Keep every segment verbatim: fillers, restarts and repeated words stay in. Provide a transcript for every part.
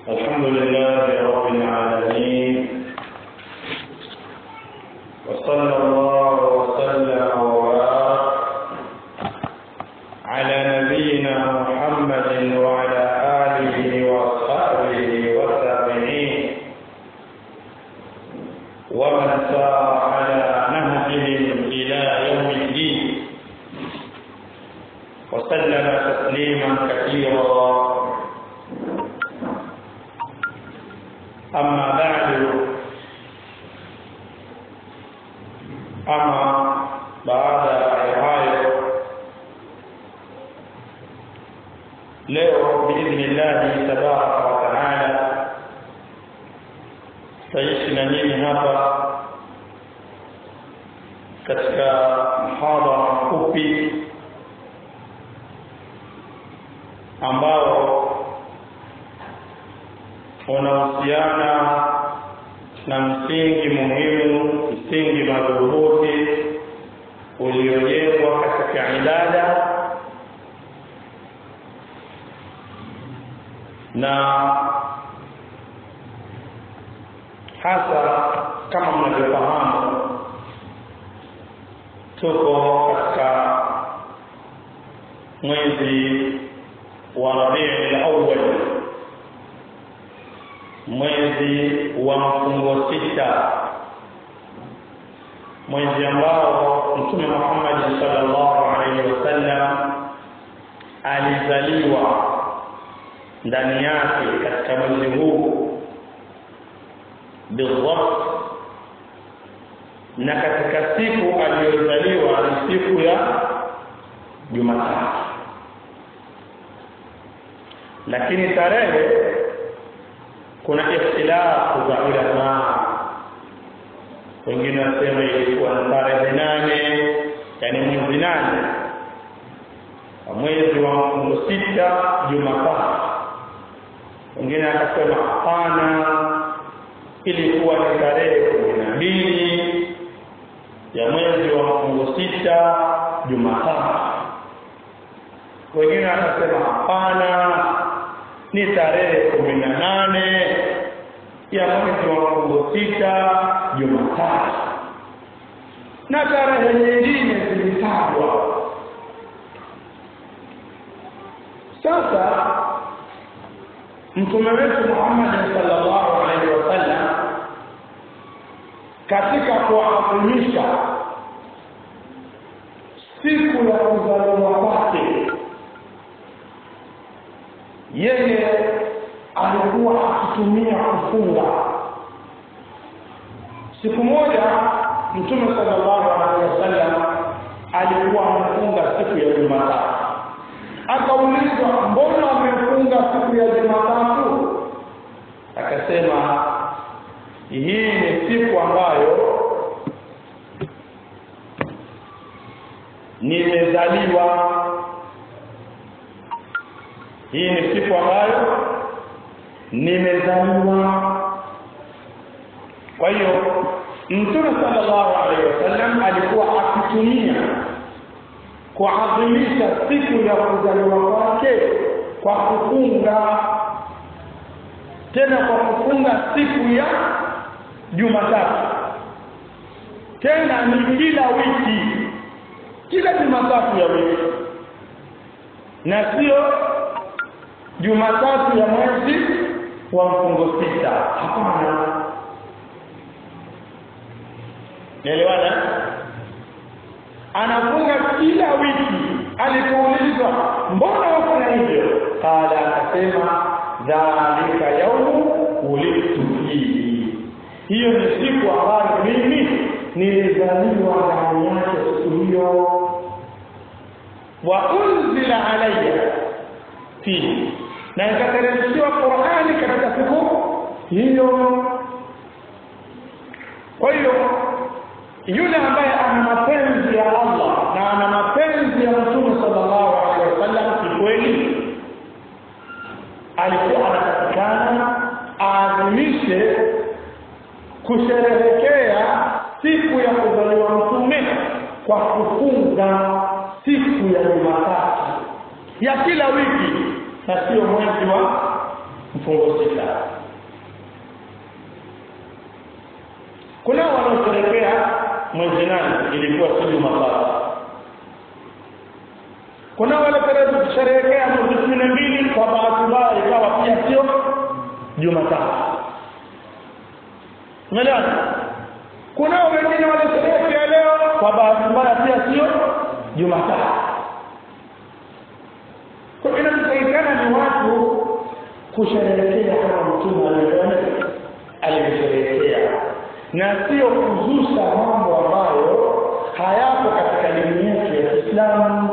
الحمد لله رب العالمين وصلى الله وسلم وبارك على نبينا محمد وعلى آله وصحبه والتابعين ومن سار على نهجهم إلى يوم الدين وسلم تسليما كثيرا. أما بعد، أما بعد hayo leo biidhnillah tabaraka wa taala taishi na nyinyi hapa katika muhadhara mfupi ambao unahusiana na msingi muhimu, msingi madhubuti uliojengwa katika ibada, na hasa kama mnavyofahamu tuko katika mwezi wa Rabiul Awwal, mwezi wa mfungo sita, mwezi ambao Mtume Muhammad sallallahu alaihi wasallam alizaliwa ndani yake katika mwezi huu بالضبط, na katika siku aliyozaliwa ni siku ya Jumatatu, lakini tarehe kuna ikhtilafu za ulama. Wengine wanasema ilikuwa tarehe nane, yani mwezi nane mwezi wa mfungo sita, Jumatatu. Wengine akasema hapana, ilikuwa ni tarehe kumi na mbili ya mwezi wa mfungo sita, Jumatatu. Wengine akasema hapana, ni tarehe kumi na nane ya mwezi wa mfungo sita, Jumatatu, na tarehe nyingine zilitajwa. Sasa Mtume wetu Muhammad sallallahu alaihi wasallam katika kuadhimisha siku ya kuzaliwa kwake, yeye alikuwa akitumia kufunga. Siku moja Mtume sallallahu alaihi wasallam alikuwa anafunga siku ya Jumatatu. Akaulizwa, mbona umefunga siku ya Jumatatu? Akasema, hii ni siku ambayo nimezaliwa. Hii ni siku ambayo nimezaliwa. Kwa hiyo Mtume sallallahu alaihi wasallam alikuwa akitumia kuadhimisha siku ya kuzaliwa kwake kwa kufunga, tena kwa kufunga siku ya Jumatatu. Tena ni kila wiki, kila Jumatatu ya wiki, na sio Jumatatu ya mwezi wa mfungo sita. Hapana. Naelewana? Anafunga kila wiki. Alipoulizwa, mbona wafanya hivyo? Kala, akasema, dhalika yaumu ulidtu fihi, hiyo ni siku ambayo mimi nilizaliwa ndani yake siku hiyo. Wa unzila alayya fihi, na ikateremshwa Qur'ani katika siku hiyo. Kwa hiyo yule ambaye ana mapenzi ya Allah na ana mapenzi ya Mtume sallallahu alaihi wasallam kweli, alikuwa anatakikana aadhimishe kusherehekea siku ya kuzaliwa Mtume kwa kufunga siku ya Jumatatu ya kila wiki, na sio mwezi wa mfungo sita. Kuna wanaosherehekea mwezi nane ilikuwa siku Jumatatu. Kuna wale wanaosherehekea mwezi kumi na mbili kwa bahati mbaya ikawa pia sio Jumatatu. Umeelewana? Kuna wengine wanaosherehekea leo kwa bahati mbaya pia sio Jumatatu. Kwa inatakikana ni watu kusherehekea kama Mtume alivyosherehekea na sio kuzusha mambo ambayo hayapo katika dini yetu ya Uislamu.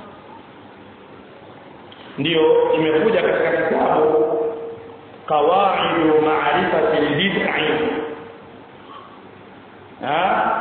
Ndio imekuja katika kitabu Qawaidu Ma'rifati al-Bid'ah ah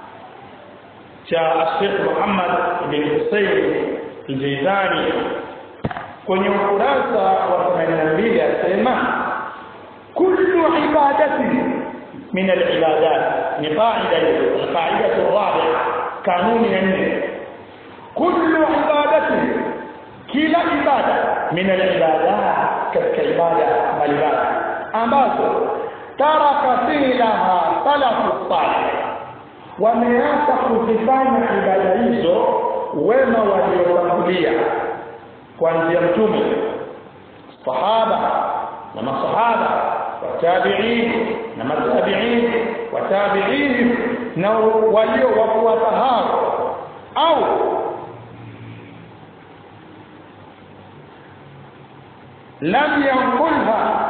cha Sheikh Muhammad ibn Hussein al-Jizani kwenye ukurasa wa themanini na mbili asema kullu ibadati min al-ibadat ni qaida al-qaida ar-rabi'a kanuni ya nne kullu ibadati kila ibada min al-ibadat katika ibada mbalimbali ambazo taraka filaha salafu salih wameacha kuzifanya ibada hizo wema waliotangulia kuanzia mtume sahaba na masahaba watabi'in na matabi'in watabi'in na walio wafuata hao au lam yanqulha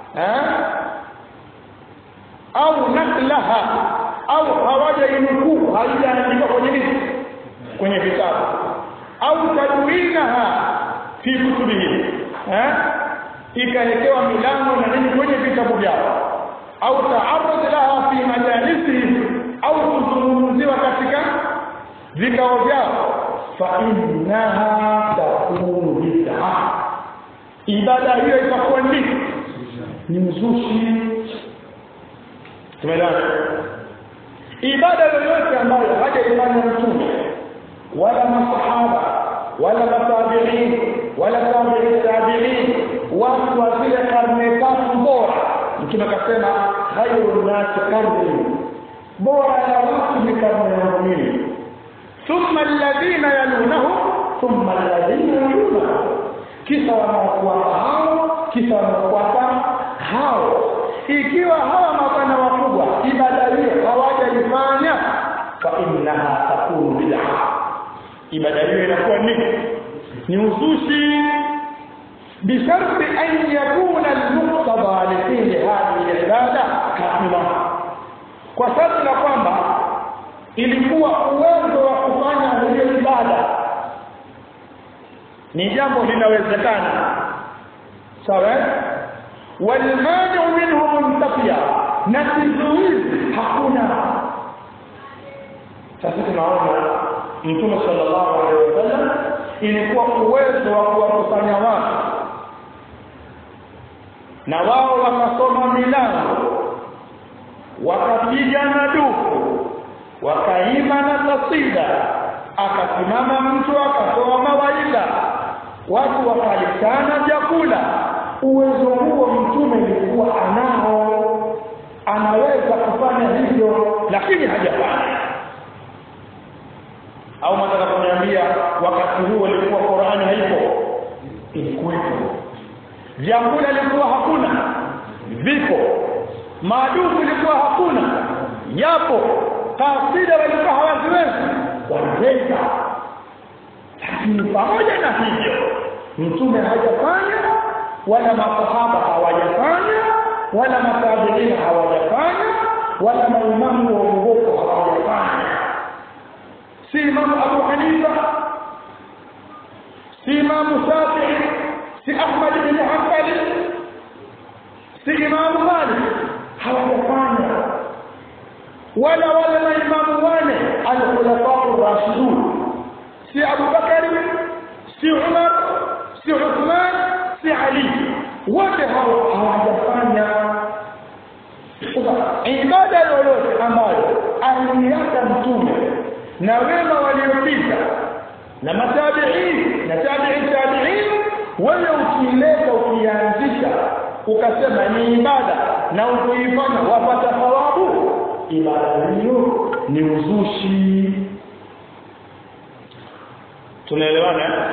au naklaha au hawaja inukuu haijaandikwa kwenye nini kwenye vitabu au tadwinaha fi kutubihi eh ikaelekewa milango na nini kwenye vitabu vyao au ta'arrud laha fi majalisi au kuzungumziwa katika vikao vyao fa innaha takunu bid'ah ibada hiyo itakuwa nini ni mzushi. Tumeelewana? Ibada yoyote ambayo hajaifanya mtume wala masahaba wala matabi'in wala tabi'i tabi'in watu wa zile karne tatu bora mtume akasema khairun nas qarni bora ya watu ni karne ya mtume thumma alladhina yalunahu thumma alladhina yalunahu kisha wanaofuata hao kisha wanaofuata hao ikiwa hawa mabwana wakubwa ibada hiyo hawajaifanya fa innaha takunu bid'ah ibada hiyo inakuwa nini ni uzushi bisharti an yakuna al-muqtada li hadhihi al-ibada kamila kwa sababu na kwamba ilikuwa uwezo wa kufanya hiyo ibada ni jambo linawezekana sawa والمانع منه منتفيا نتيجه hakuna. Sasa tunaona Mtume sallallahu alaihi wasallam ilikuwa uwezo wa kuwakusanya watu na wao wakasoma milango wakapiga na dufu wakaimba na kasida akasimama mtu akatoa mawaidha watu wakalishana vyakula. Uwezo huo mtume alikuwa anao anaweza kufanya hivyo lakini hajafanya. Au nataka kuniambia wakati huo ilikuwa Qur'ani haipo ilikuwepo vyakula ilikuwa hakuna vipo madufu ilikuwa hakuna yapo kasida walikuwa hawaziwezi wanaweza lakini pamoja na hivyo mtume hajafanya wala masahaba hawajafanya wala matabi'in hawajafanya wala maimamu wa uongofu hawajafanya. Si Imam Abu Hanifa si Imam Shafi'i si Ahmad bin Hanbal si Imam Malik hawajafanya wala wala maimamu wane al-khulafa ar-rashidun si Abu Bakari si Umar si Uthman si Ali wote hao hawajafanya ibada yoyote ambayo aliacha mtume na wema waliopita na matabi'in na tabi'i tabi'in wale ukileta ukianzisha ukasema ni ibada na ukiifanya wapata thawabu, ibada hiyo ni uzushi. Tunaelewana?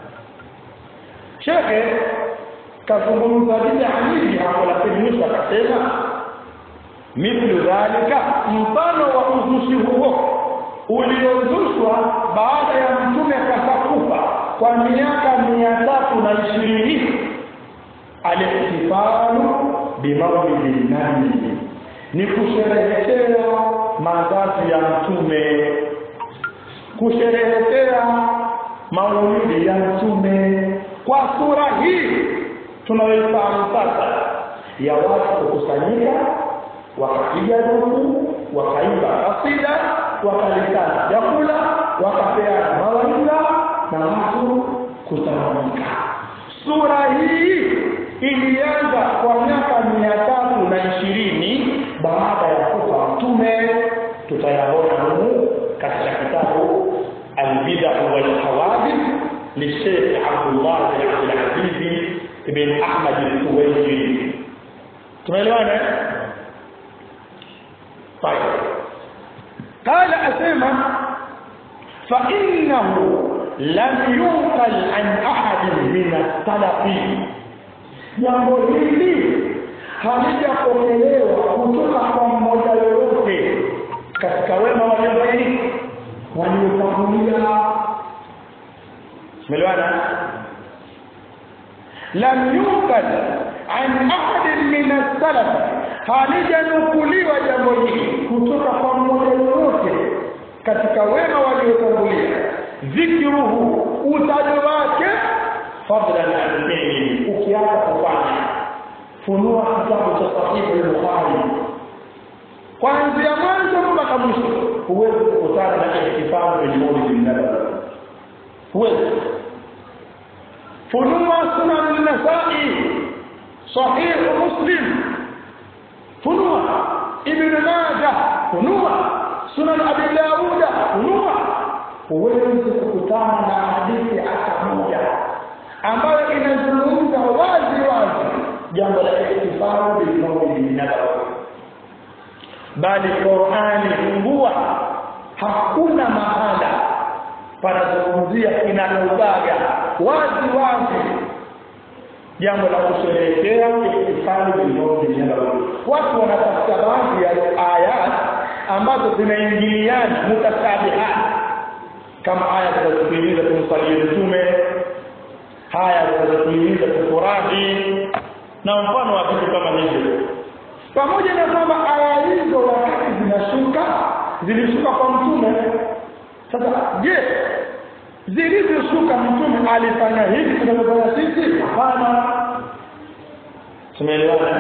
Shekhe kazungumza bid'a nyingi hapo, lakini mwisho akasema mithlu dhalika, mfano wa uzushi huo uliozushwa baada ya mtume akakufa kwa miaka mia tatu na ishirini, al-ihtifalu bi mawlidin nabi, ni kusherehekea mazazi ya mtume, kusherehekea maulidi ya mtume kwa sura hii tunayoifahamu sasa, ya watu kukusanyika wakapiga dufu, wakaimba kasida, wakaleta chakula, wakapeana mawaidha na watu kusanyika. Sura hii ilianza kwa miaka mia tatu na ishirini baada ya kufa mtume. Tutayaona humu katika kitabu Al-Bid'ah wal Hawadith li Sheikh Abdullah bin Abdul Aziz ibn Ahmad al-Kuwaiti. Tumeelewana? طيب قال أسمع فإنه لم ينقل عن أحد من السلف. jambo hili halijapokelewa kutoka kwa mmoja yoyote katika wema waliobaini waliotangulia. Umeelewana? lam yunqal an ahad min as-salaf, halijanukuliwa jambo hili kutoka kwa mmoja yoyote katika wema waliotangulia. Dhikruhu, utajo wake, fadlan al-ilmi, ukianza kufanya funua kitabu cha Sahih al-Bukhari kuanzia mwanzo mpaka mwisho, huwezi kukutana na ihtifalu bil mawlid nabawi. huwezi. Funua Sunan an-Nasa'i, Sahih Muslim, funua Ibn Majah, funua Sunan Abi Dawud, funua. Huwezi kukutana na hadithi hata moja ambayo inazungumza wazi wazi jambo la ihtifalu bil mawlid nabawi. Bali Qur'ani fungua, hakuna mahala panazungumzia inaubaga wazi wazi jambo la kusherehekea ihtifalu bil mawlid nabawi. Watu wanatafuta baadhi ya ayat ambazo zinaingiliana mutasabihat, kama aya zinazohimiza kumsalia mtume, haya zinazohimiza kufurahi na mfano wa vitu kama hivyo. Pamoja na kwamba aya hizo wakati zinashuka zilishuka kwa mtume. Sasa je, zilizoshuka mtume alifanya hivi tunapofanya sisi? Hapana. Tumeelewana?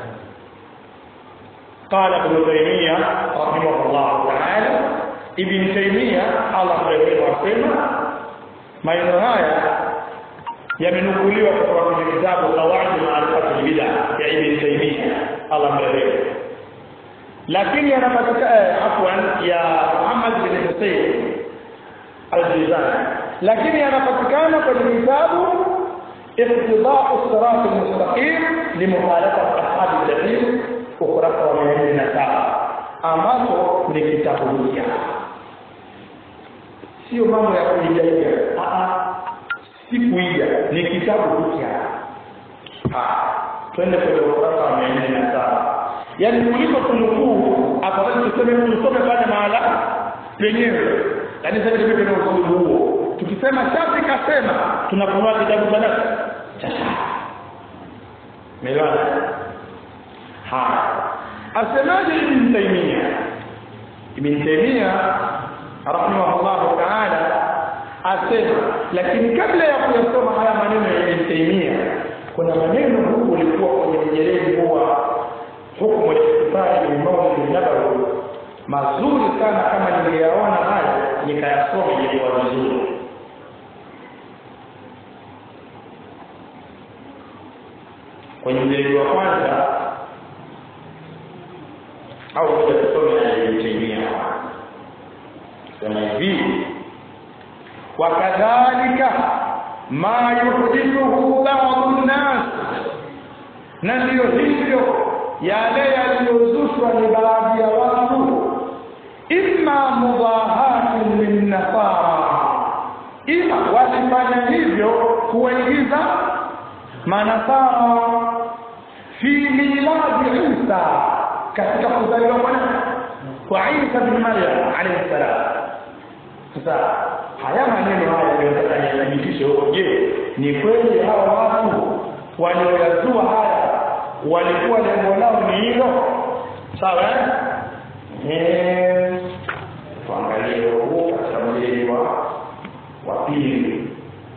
Qala Ibn Taymiyyah rahimahullah ta'ala, Ibn Taymiyyah Allah rahimahullah, maneno haya yamenukuliwa kutoka kwenye kitabu Qawaid al-Ma'rifat al-Bid'ah ya Ibn Taymiyyah Allah mrehemu, lakini yanapatikana afwan ya Muhammad bin Hussein al-Jizani, lakini yanapatikana kwenye kitabu Iqtida'u as-Sirat al-Mustaqim li mukhalafati ashab al-jahil ukurasa wa mia nne na saba, ambapo ni kitabu hiki. Sio mambo ya kuijalia, a a si kuiga, ni kitabu hiki. Ah, twende kwenye ukurasa wa mia nne na saba. Yaani kuliko kunukuu afadhali tuseme tusome pale mahala penyewe. Yaani sasa tupe na usulu huo. Tukisema shafi kasema tunafunua kitabu cha nani? Cha shafi. Melewana? Ha. Asemaje Ibn Taymiyyah? Ibn Taymiyyah rahimahullah ta'ala asema, lakini kabla ya kuyasoma haya maneno ya Ibn Taymiyyah, kuna maneno huko ulikuwa kwenye mjeledi huwa hukumu al-ihtifal bil mawlid nabawi mazuri sana. Kama ningeyaona haya nikayasoma ingekuwa vizuri. Kwenye mjeledi wa kwanza au kusoma Ibn Taymiyyah sema hivi: wakadhalika ma yuhdithuhu ba'd an-nas na ndio hivyo yale yaliyozushwa ni baadhi ya watu imma mudahatun min nasara, ima walifanya hivyo kuingiza manasara fi miladi Isa, katika kuzaliwa kwa Isa bin Maryam alayhi salam. Sasa haya maneno haya yanataka yathibitishe huko, je, ni kweli hawa watu waliozua haya walikuwa lengo lao ni hilo? Sawa eh, tuangalie huko katika mjadala wa wa pili.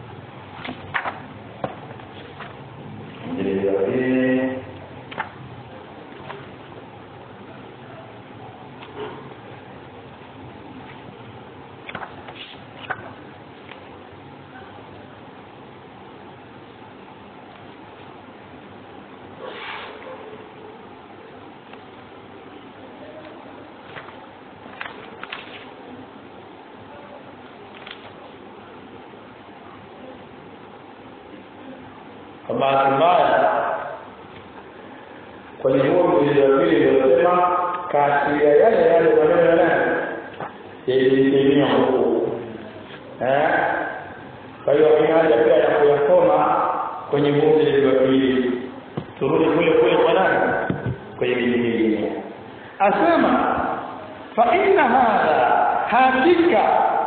Mjadala wa pili bahati mbaya kwenye huo mjadala wa pili ndio kati ya yale yale maneno yale yaliyosemwa huko eh. Kwa hiyo haja pia ya kuyasoma kwenye huo mjadala wa pili, turudi kule kule kwa nani, kwenye Biblia. Asema fa inna hadha, hakika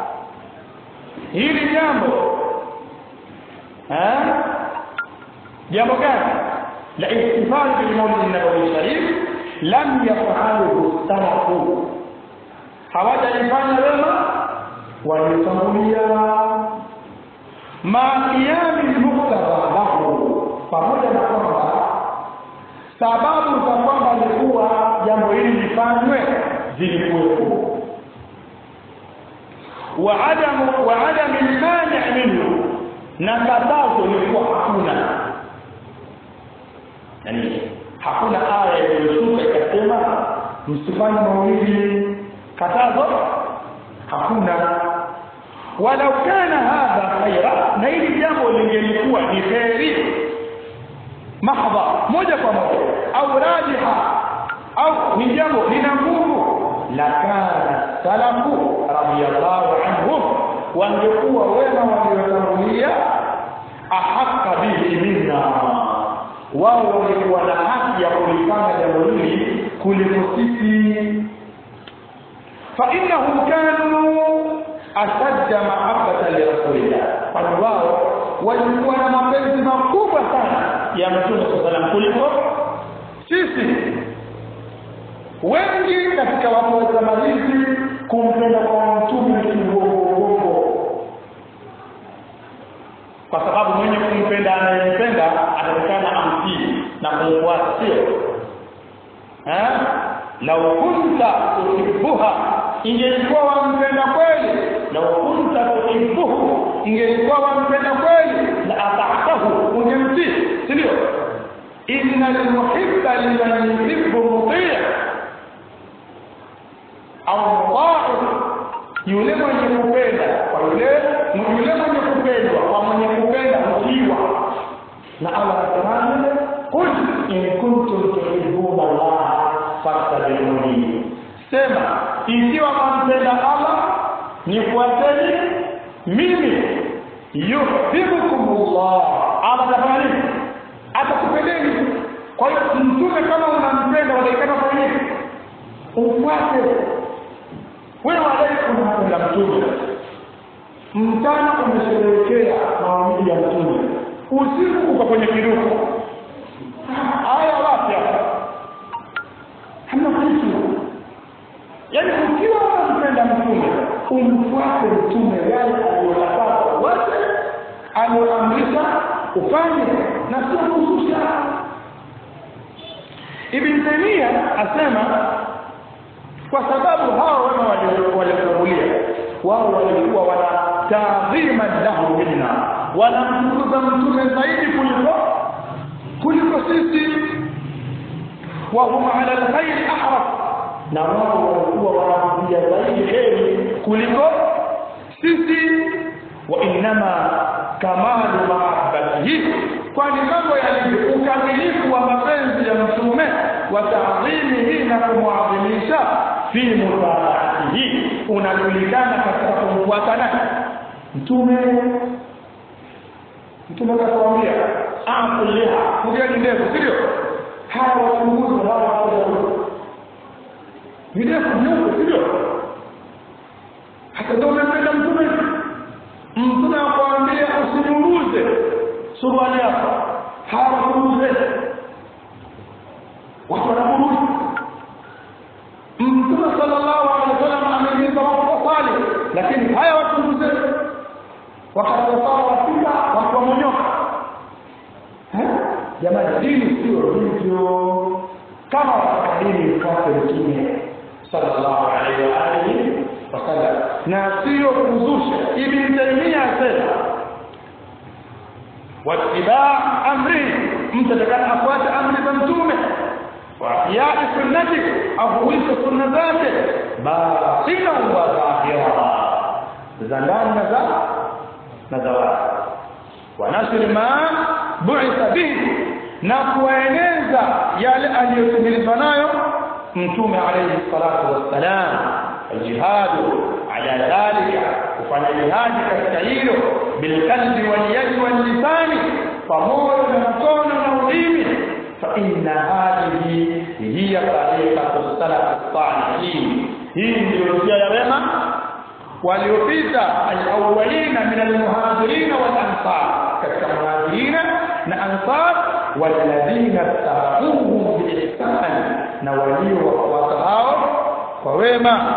hili jambo eh, jambo gani la ihtifal bil maulid nabawi sharif lam yafaluhu salafu, hawajalifanya wema waliotangulia, ma qiyam muqtada lahu, pamoja na kwamba sababu za kwamba likuwa jambo hili lifanywe zilikuwepo, wa adamu wa adam al-mani' minhu, na katazo lilikuwa hakuna. Yani hakuna aya iliyoshuka ikasema msifanye maulidi, katazo hakuna. Walau kana hadha khaira, na hili jambo lingelikuwa ni khairi mahdha, moja kwa moja, au rajiha, au ni jambo lina nguvu, la kana salafu radiyallahu anhum, wangekuwa wema waliotangulia ahaqqa bihi minna, wao walikuwa na haki ya kulifanya jambo hili kuliko sisi. Fa innahum kanu ashadda mahabbata li rasulillah, kwa wao walikuwa na mapenzi makubwa sana ya Mtume sallallahu alaihi wasallam kuliko sisi. Wengi katika watu wa zama hizi kumpenda kwa Mtume kidogo, kwa sababu mwenye kumpenda anayempenda atakana amtii na kumfuata, sio eh? Lau kunta tuhibbuha, ingelikuwa wampenda kweli, lau kunta tuhibbuhu, ingelikuwa wampenda kweli, la ata'tahu, ungemtii, sio? Innal muhibba liman yuhibbu muti', au muti', yule mwenye kupenda kwa yule yule mwenye kupendwa kwa mwenye kupenda mtiwa. Na Allah anasema qul in kuntum tuhibbuna Allah fattabi'uni, sema ikiwa mnampenda Allah nifuateni mimi, yuhibbukumullah, Allah atafanya atakupendeni. Kwa hiyo mtume kama unampenda unaikana kwa nini ufuate? Wewe wadai unampenda mtume, mtana umesherehekea maombi ya mtume, usiku uko kwenye kiruko, haya wapi hapa? Hamna kitu. Yaani ukiwa unampenda mtume, umfuate mtume yale aliyotaka wote, aliyoamrisha ufanye na sio kususha. Ibn Taymiyyah asema kwa sababu hao wema waliotangulia wao walikuwa wana taadhima lahu minna, wanamtukuza mtume zaidi kuliko kuliko sisi, wa hum ala alkhair ahras, na wao walikuwa wanaambia zaidi heri kuliko sisi. Wa inma kamalu mahabbatihi kwani mambo yalivyo ukamilifu wa mapenzi ya mtume wa taadhimihi na kumwadhimisha fi mutabaatihi unajulikana katika kumfuata nani mtume. Mtume akawaambia akulia kulia ndefu sio hawa wachunguzi hawa wachunguzi ndefu nyeupe sio hata ndio umependa mtume. Mtume akwambia usinyunguze suruali yako hawa wachunguzi watu wanaburuzi. Mtume sallallahu alaihi wasallam amehimiza watu kusali lakini haya wachunguzi wakati sawa wafika watu wamonyoka. Eh jamani dini sio hivyo kama wakadini kwa mtume sallallahu alaihi wa alihi wasallam na sio kuzusha. Ibn Taymiyyah asema watibaa amri mtatakana afuate amri za mtume wa ya sunnati afuisha sunna zake batina wa dhahira za ndani na za na zawadi wa nasr ma bu'itha bihi na kueneza yale aliyotumilizwa nayo mtume alayhi salatu wassalam. Aljihadu ala dhalika kufanya jihadi katika hilo bilqalbi walyadi wallisani pamoja na mkono na ulimi. Fa inna hadhihi hiya tariqatu salaf as-salihin, hii ndio njia ya wema waliopita al-awwalina min al-muhajirin wal-ansar, katika muhajirin na ansar walladhina tabi'uhum bi-ihsan na waliowafuata hao kwa wema.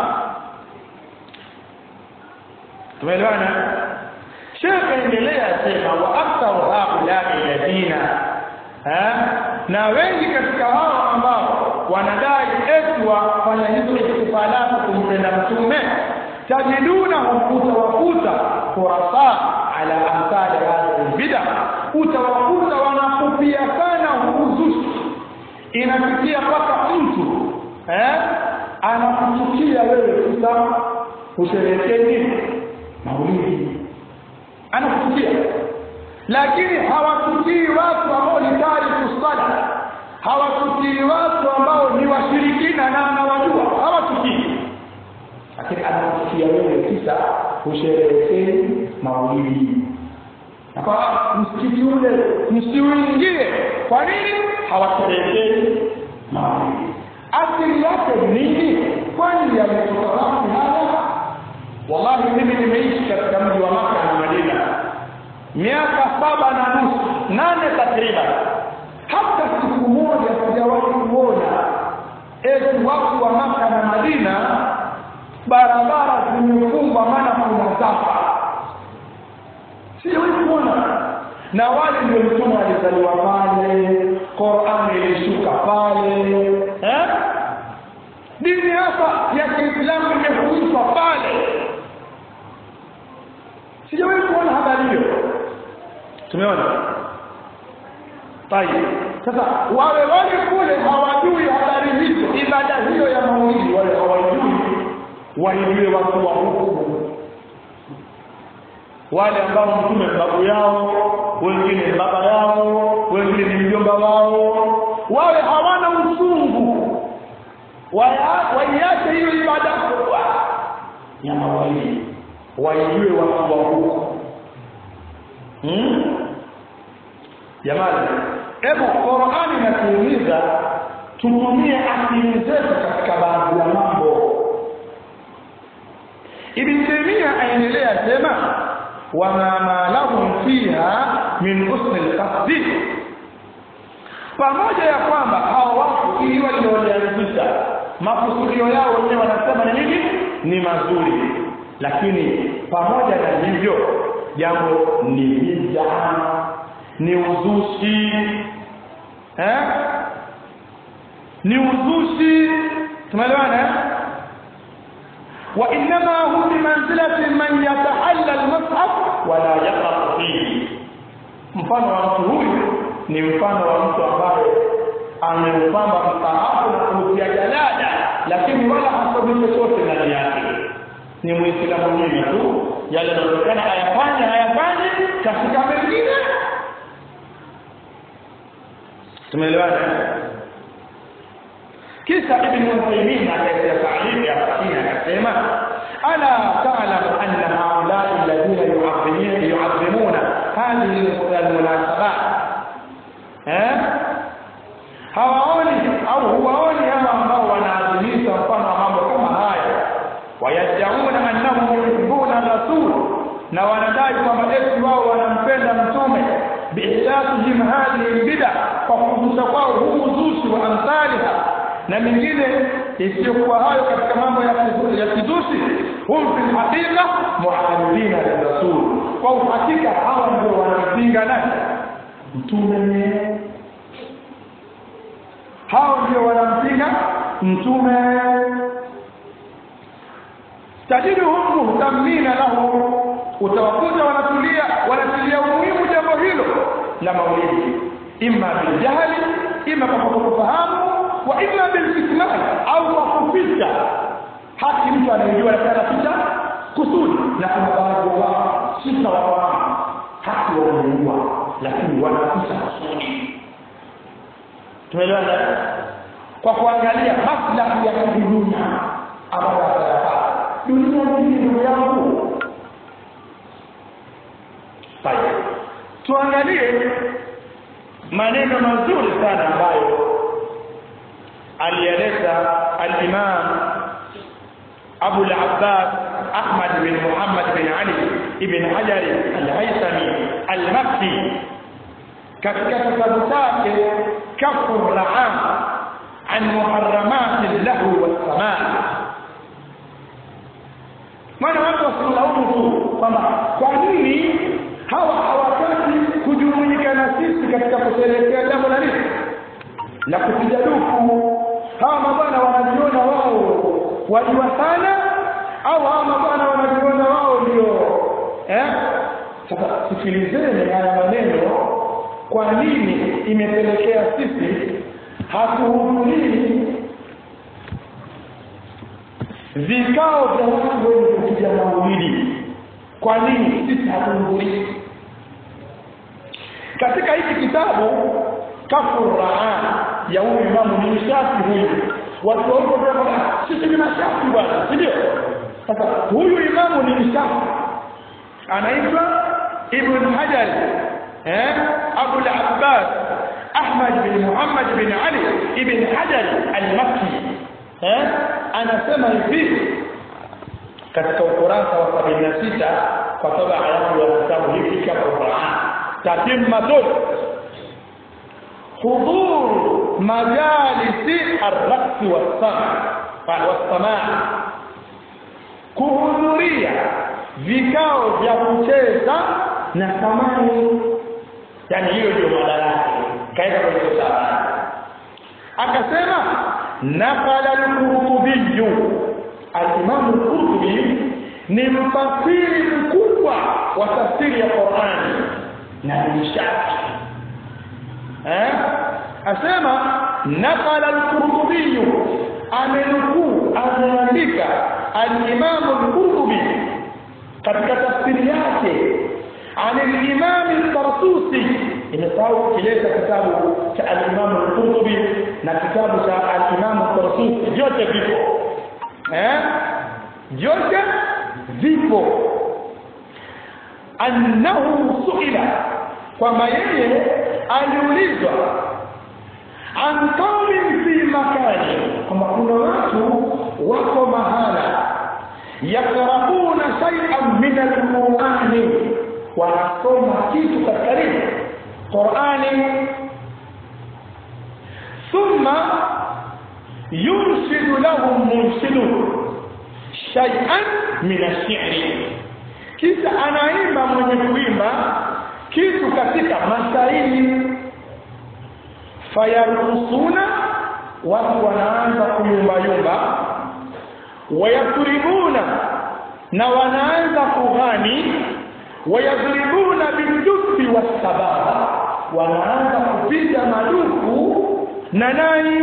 Tumeelewana? Sheikh endelea sema wa aktharu haula'i alladhina na wengi katika hao ambao wanadai eti wafanya hizo istifalatu kumpenda mtume tajiduna utawakuta kurasa ala amthali hadhihi bid'a, utawakuta wanakupia sana uzushi. Inafikia mpaka mtu eh anakuchukia wewe kusa usherekee maulidi anakuchukia, lakini hawakutii watu ambao ni tariku sala, hawakutii watu ambao ni washirikina na anawajua, hawakutii, lakini anakuchukia wewe kisa usherekee maulidi. Na kwa msikiti ule msiuingie. Kwa nini? Hawasherekei maulidi. Asili yake nini? Kwani yametoka wapi haya? Wallahi mimi nimeishi katika mji wa Makka na Madina miaka saba na nusu nane takriban, hata siku moja sijawahi kuona eti watu wa Makka na Madina barabara zimefungwa maana kuna safa. Sijawahi kuona. Na wale ndio mtume alizaliwa pale, Qur'an ilishuka pale, eh dini hapa ya Kiislamu imefundishwa pale. Sijawahi kuona habari hiyo. Tumeona tayari. Sasa wale wale kule hawajui habari hizo, ibada hiyo ya maulidi wale hawajui, waijue watu wa huko, wale ambao mtume babu yao, wengine baba yao, wengine ni mjomba wao, wale hawana usungu, waiache hiyo ibada kubwa ya maulidi, waijue watu wa huko. Hmm? Jamani, hebu Qur'ani inatuhimiza tutumie akili zetu katika baadhi ya mambo. Ibn Taymiyyah aendelea sema wama ma lahum fiha min husn al-qasd, pamoja ya kwamba hao watu ili walioanzisha makusudio yao wenyewe wanasema ni nini, ni mazuri, lakini pamoja na hivyo jambo ni bid'a, ni uzushi, eh ni uzushi. Tumeelewana? wa inma hu bi manzilati man yatahalla al-mushaf wa la yaqra fihi. Mfano wa mtu huyu ni mfano wa mtu ambaye ameupamba msahafu na kutia jalada, lakini wala hasomi chochote ndani yake. Ni Muislamu mwenyewe tu, yale yanayotokana ayafanye hayafanye katika mengine tumeelewana. Kisha Ibn Uthaymeen akaeleza ta'liq ya Fatina akasema ala ta'lamu anna haula'i alladhina yu'azzimuna yu'azzimuna hadhihi al-munasabat eh hawaoni au huwaoni hawa ambao wanaadhimisha mfano wa mambo kama haya, wayad'una annahum yuhibbuna rasul, na wanadai kwamba eti wao wanampenda mtume, bi'isatihim hadhihi bid'a, kwa kugusa kwao huu uzushi wa amthaliha na mingine isiyokuwa hayo katika mambo ya kizushi. Hum fil haqiqa mu'anidina lirasul, kwa uhakika hawa ndio wanampinga nani? Mtume. Hao ndio wanampinga mtume. Tajiduhum muhtamina lahu, utawakuta wanatulia wanatilia umuhimu jambo hilo la maulidi, imma bil jahli, imma kwa kufahamu, wa imma bil kitman, au kwa kuficha. Haki mtu anayejua sana ficha kusudi, na kuna baadhi wao sita wao haki wanaojua lakini wanaficha kusudi. Tumeelewana? Kwa kuangalia maslahi ya dunia ambayo yanafaa. Dunia ni ndugu yangu. Basi tuangalie maneno mazuri sana ambayo alieleza al-Imam Abu al-Abbas Ahmad bin Muhammad bin Ali ibn Hajar al-Haythami al-Makki katika kitabu chake Kafur Ra'am an muharramat al-lahu was-samaa. Maana watu wasilaumu tu kwamba kwa nini hawa hawataki kujumuika na sisi katika kusherehekea jambo la nini la kupiga dufu. Hawa mabwana wanajiona wao wajua sana, au hawa mabwana wanajiona wao ndio eh sasa sikilizeni haya maneno. Kwa nini imepelekea sisi hatuhudhurii vikao vya watu wenye kupiga maulidi? Kwa nini sisi hatuhudhurii? Katika hiki kitabu Kafur Ra'an ya huyu Imam ni Shafi, huyu watu wao wanasema sisi ni mashafi bwana, ndio. Sasa huyu Imam ni Shafi anaitwa Ibn Hajar eh Abu al-Abbas Ahmad bin Muhammad bin Ali ibn Hajar al-Makki eh anasema hivi katika ukurasa wa sabini na sita kwa sababu alamu ya kitabu hiki cha Qur'an tatimmatun hudhur majalisi ar-raqs was-sama' was-sama' kuhudhuria vikao vya kucheza na samani, yani hiyo ndio madaraka kaida kwa hiyo sawa. Akasema naqala al-Qurtubi, al-Imam al-Qurtubi ni mfasiri mkubwa wa tafsiri ya Qur'ani na mshafi eh asema naqala al-Qurtubi, amenukuu ameandika al-Imam al-Qurtubi katika tafsiri yake عن الإمام الطرطوسي، imesahau kileta kitabu cha al-Imam al-Qurtubi na kitabu cha al-Imam al-Tarsusi, vyote vipo eh vyote vipo. Annahu suila, kwamba yeye aliulizwa an qawmin fi makani, kwamba kuna watu wako mahala yakrahuna shay'an min al-Qur'ani, wanasoma kitu katika nini Qur'ani, thumma yurshidu lahum murshidu shay'an min ash-shi'ri, kisha anaimba mwenye kuimba kitu katika mashairi, fayarusuna, watu wanaanza kuyumbayumba, wayaturibuna, na wanaanza kughani, wayadribuna bidufi wasababa, wanaanza kupiga madufu na nai.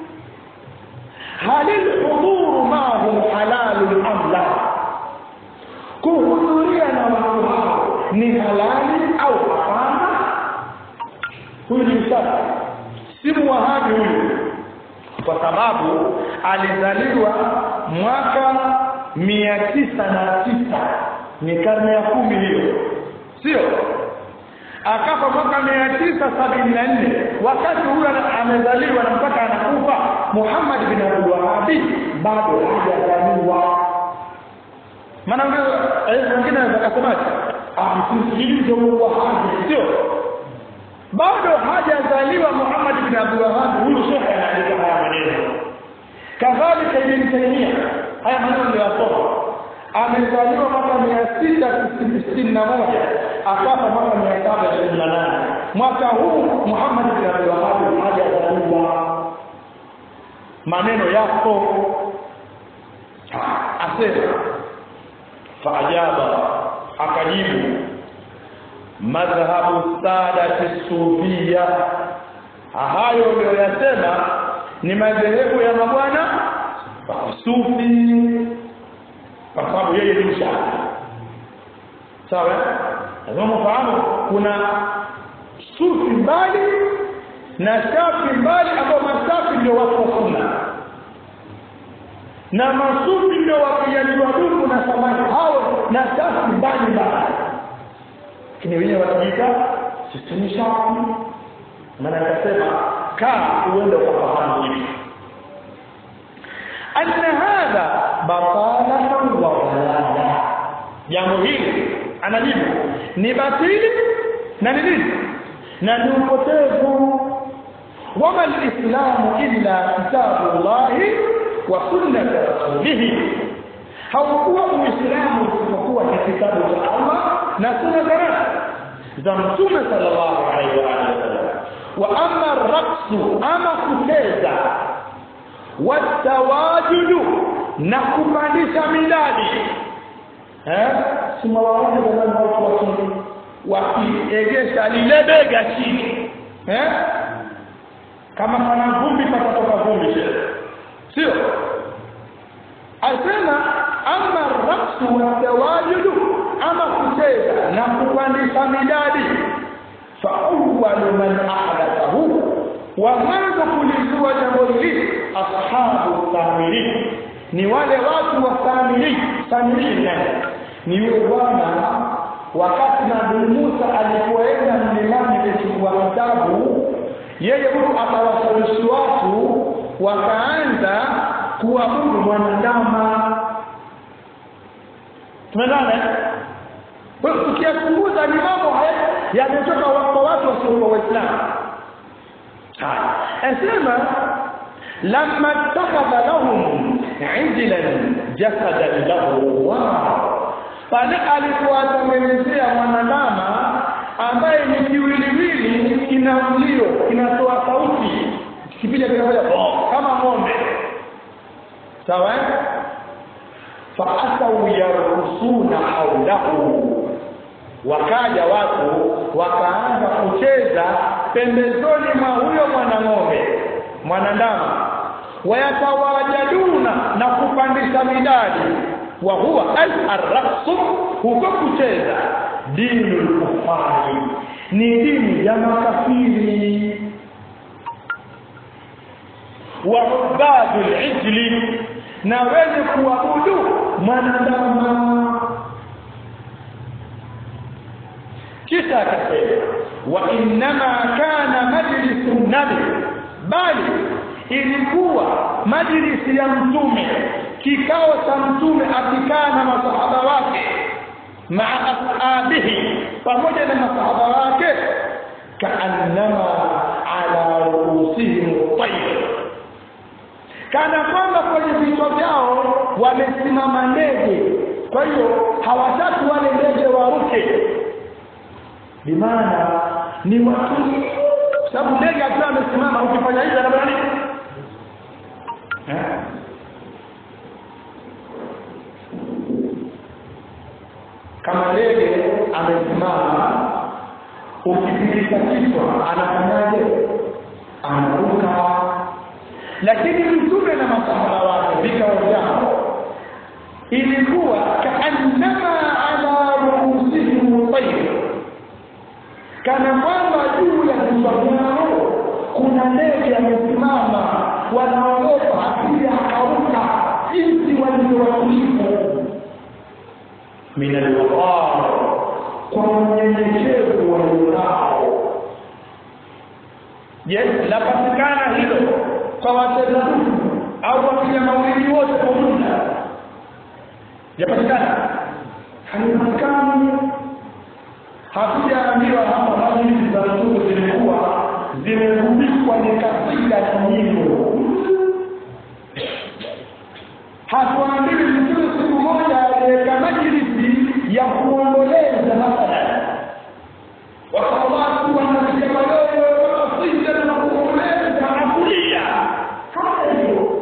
halil huduru ma'hum halalun am la, kuhudhuria na watu hao ni halali au hapana? Huyu ni msala si muwahabi huyu, kwa sababu alizaliwa mwaka mia tisa na tisa, ni karne ya kumi hiyo, sio? Akafa mwaka mia tisa sabini na nne. Wakati huyo amezaliwa na mpaka anakufa Muhammad bin Abdul Wahhab bado hajazaliwa. Maana wengine wakasemaje, ah msikilize Wahhabi, sio? Bado hajazaliwa Muhammad bin Abdul Wahhab. Huyu shekhe anaandika haya maneno. Kadhalika Ibn Taymiyyah, haya maneno ndio yasoma. Amezaliwa mwaka mia sita sitini na moja, akafa mwaka mia saba ishirini na nane. Mwaka huu Muhammad bin Abdul Wahhab hajazaliwa. Maneno yako asema faajaba, akajibu madhhabu sadati sufia, hayo ndio yasema ni madhehebu ya mabwana wa sufi, kwa sababu yeye ni mshafi. Sawa? Lazima ufahamu kuna sufi mbali na shafi mbali, ambao masafi ndio watu wa sunna na masufi ndio wapiaji wa dumu na samaki hao, na shafi mbali mbali. Kini wenyewe wanajiita sisi ni shafi. Maana akasema kaa uende ukafahamu hivi anna hadha batala wa dalala, jambo hili anajibu ni batili na ni nini na ni upotevu. wama alislamu illa kitabullahi wa sunnat rasulih, haukuwa uislamu isipokuwa ni kitabu cha Allah na sunna za Mtume sallallahu alaihi wa sallam. wa amma ar-raqsu, ama kucheza, watawajudu, na kupandisha midadi, eh sima waone kama watu wa chini wakiegesha lile bega chini, eh kama kana vumbi patatoka vumbi, sio? Asema amma ar-raqsu watawajudu, ama kucheza na kupandisha midadi, fa awwalu man ahdathahu, wa mwanzo kulizua jambo hili ashabu Samiri, ni wale watu wa Samiri. Samiri ni yule bwana wakati Nabii Musa alipoenda mlimani kuchukua kitabu, yeye huyu akawashawishi watu wakaanza kuabudu mwanadamu. Tumeelewana? Kwa hiyo tukiachunguza ni mambo haya yametoka kwa watu wasio Waislamu. Haya, asema lamma takhadha lahum ijlan jasadan lahu wa, pale alipowatengenezea mwanadamu ambaye ni kiwiliwili, kina mlio, kinatoa sauti, kipiga kinakuja kama ng'ombe. Sawa? fa asaw yarusuna hawlahu, wakaja watu wakaanza kucheza pembezoni mwa huyo mwana ng'ombe mwanadamu, wayatawajaduna, na kupandisha midadi. wa huwa al-raqsu, huko kucheza, dinul kufari, ni dini ya makafiri. wa ubadul ijli, na wenye kuabudu mwanadamu. Kisha akasema wa innama kana majlisu nabi, bali ilikuwa majlisi ya mtume, kikao cha mtume akikaa na masahaba wake, maa ashabihi, pamoja na masahaba wake, kaannama ala ruusihim tayr, kana kwamba kwenye vichwa vyao wamesimama ndege. Kwa hiyo hawataki wale ndege waruke, bimaana ni watu, sababu ndege akiwa amesimama ukifanya hivi anafanya nini? Eh? Kama ndege amesimama, ukipitisha kichwa anafanyaje? Anaruka. Lakini mtume na masahaba wake vikao vyao ilikuwa kaannama ala ruusihim tayr, kana kwamba juu ya vichwa vyao kuna ndege amesimama wanaogopa asije akauka jinsi walivyowatulivu min al-waqar kwa unyenyekevu walionao. Je, lapatikana hilo kwa wachezaji au wapiga maulidi wote kwa jumla? Yapatikana? Halipatikani. Hatujaambiwa hapa maulidi za Mtume zilikuwa zimefundishwa ni kasida na nyimbo. Hatuambiwi Mtume siku moja aliweka majlisi ya kuomboleza mathalan, watu wanapiga mayowe wanasija na kuomboleza na kulia, hayo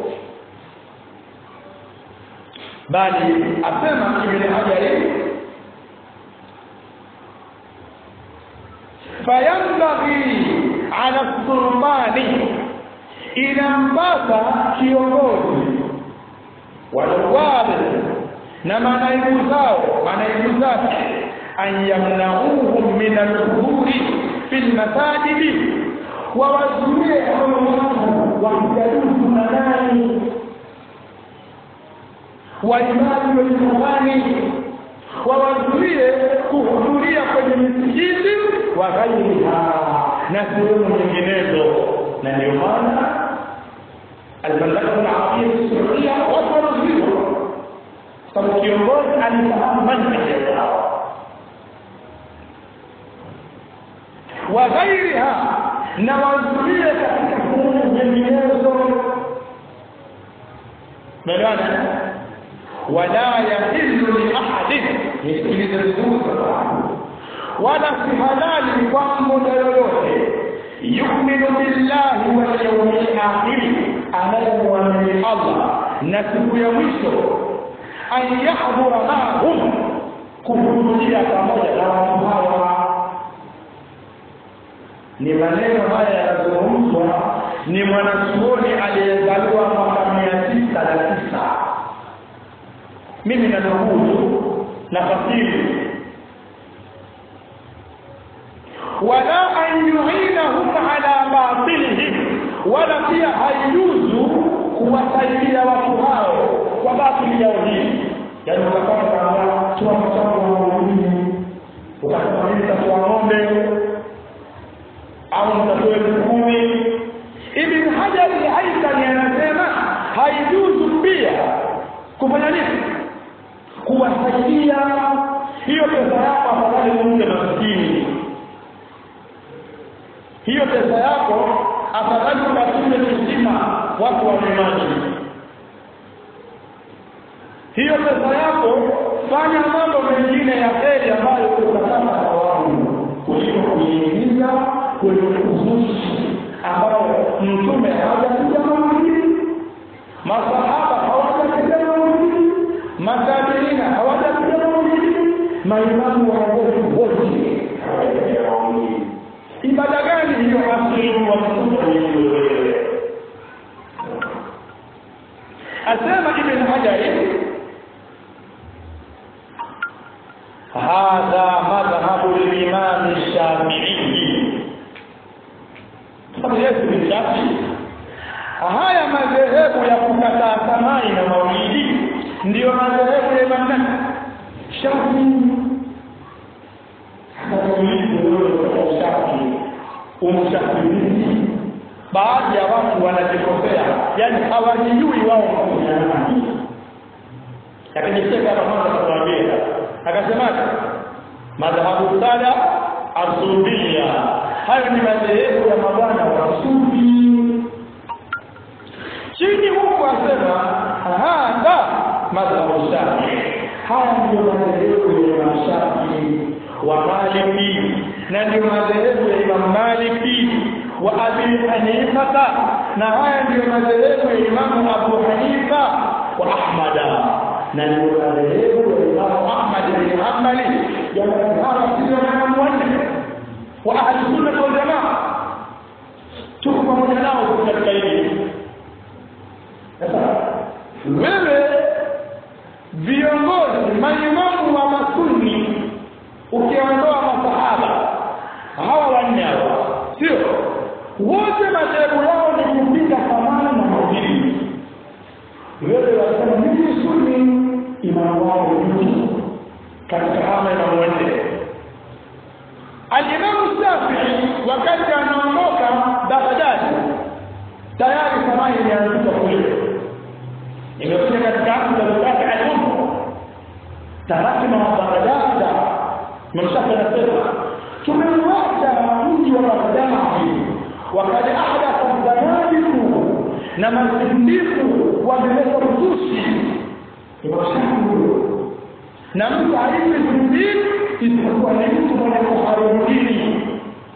bali asema Ibn Hajar fayanbaghi ala sultani, inampasa kiongozi walawali na manaibu zao manaibu zake an yamnauhum min al-dhuhuri fil masajid, wa wazuie hao watu wakijadudu nani wa ibadu al-Qur'ani, wa wazuie kuhudhuria kwenye misikiti wa ghairiha na sehemu nyinginezo. Na ndio maana al-Mamlaka al-Arabia al-Saudia wafaruziwa sababu kiongozi alifahamu manhaji yao wa ghairiha na wazuie katika sehemu nyinginezo. Maana wala yahillu li ahadin yasikiliza vizuri wala si halali kwa mmoja yoyote yu'minu billahi wal yawmil akhir, anayemwamini Allah na siku ya mwisho, an yahdhura ma'hum, kuhudhuria pamoja na watu hawa. Ni maneno haya yanazungumzwa ni mwanachuoni aliyezaliwa mwaka mia tisa na tisa. Mimi nanukuu na fasiri, wala an yu'inahum ala batilihim, wala pia haijuzu kuwasaidia watu hao kwa batili yao hii. Yani ukapata kwamba tuwa mchango wa mwingine, ukapata mimi kwa ng'ombe au mtatoe kumi. Ibn Hajar al-Haythami anasema haijuzu pia kufanya nini? Kuwasaidia. Hiyo pesa yako afadhali mumpe maskini, hiyo pesa yako afadhali ukatumie mzima watu wa maji, hiyo pesa yako fanya mambo mengine ya heri ambayo utakata thawabu kuliko kuingiza kwenye uzushi ambao Mtume hajakuja maulidi, masahaba hawajakuja maulidi, matabiina hawajakuja maulidi, maimamu waongofu wote. Ibada gani hiyo asili wa Mtume? Asema Ibn Hajar hadha madhhabu al-Imam Shafi'i. Sababu Yesu ni Shafi'i. Haya madhehebu ya kukataa samai na maulidi ndio madhehebu ya Imam Shafi'i. Umshafi'i, baadhi ya watu wanajikosea, yani hawajui wao wanafanya. Lakini sasa kama tunawaambia akasema madhahabu sada asubia, hayo ni madhehebu ya mabwana wa sufi. Chini huko asema hada madhahabu sada, haya ndio madhehebu ya Shafi'i wa Maliki, na ndio madhehebu ya Imam Maliki wa Abi Hanifa, na haya ndio madhehebu ya Imam Abu Hanifa wa Ahmad, na ndio madhehebu ya Imam Ahmad bin Hanbali, jamani hawa sio Imam wanne wa ahli sunna wal jamaa, tuko pamoja nao katika hili. Sasa wewe viongozi maimamu wa masunni ukiondoa masahaba hawa wanne hawa, sio wote madhehebu yao ni kupinga thamani na maadili. Wewe wasema mimi Sunni, imamu wao ni katika ama na mwende. Al-Imam Shafi'i wakati anaondoka Baghdad tayari thamani ilianza kule. Imekuja katika kitabu chake al-Umm tarakna Baghdad mshaka na sema tumeuacha mji wa Baghdad wakati ahdatha zanadiku na mazindiku wameleta uzushi na mtu aliyezindik isipokuwa ni mtu mwenye kuharibu dini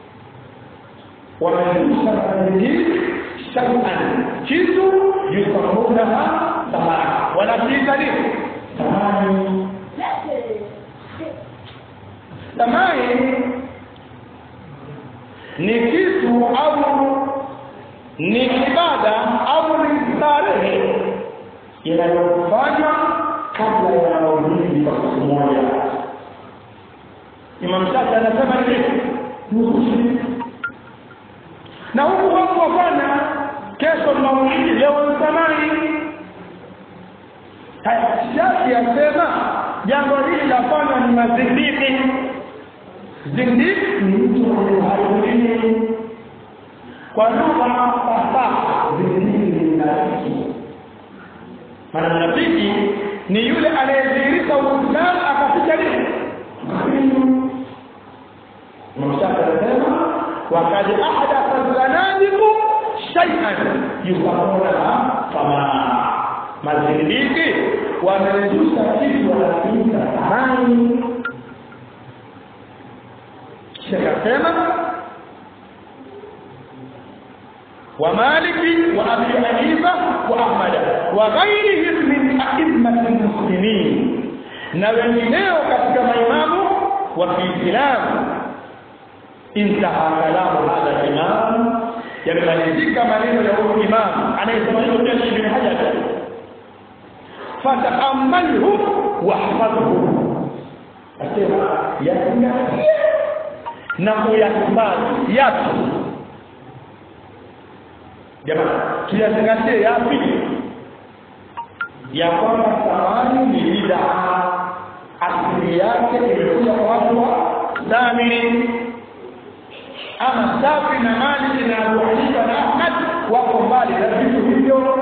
wamezusha mazindik shay'an kitu yusamunaha samara wanakiita nini samani samani ni kitu au ni ibada au ni starehe inayofanywa kabla ya maulidi kwa siku moja. Imam Shafi anasema hivi na huku watu wafanya kesho maulidi leo samani. Shafi anasema jambo hili lafanywa ni mazindiki. Zindiki ni mtu mwenye harurini kwa lugha fasaha. Zindiki ni mnafiki. Maana mnafiki ni yule anayedhihirisha Uislamu akaficha dini. Mshaka anasema wakati ahdatha zanadiku shay'an yusamuna kama mazindiki wamezusha kitu wanakiita thamani. Shakasema wa Maliki wa Abi Hanifa wa Ahmad wa ghayrihim min a'immatil muslimin, na wengineo katika maimamu wa Kiislamu. Intaha kalamu hadha imam, yamemalizika maneno ya huyu imam anayesema hiyo pia Ibn Hajar. Fata'ammalhu wahfadhhu, asema yasinga na kuyakubali yapi jamaa tuyazingatie yapi ya kwamba thamani ni bid'a asili yake imekuja kwa watu wa Samiri ama Shafi na Maliki na Abu Hanifa na Ahmad wako mbali na vitu hivyo.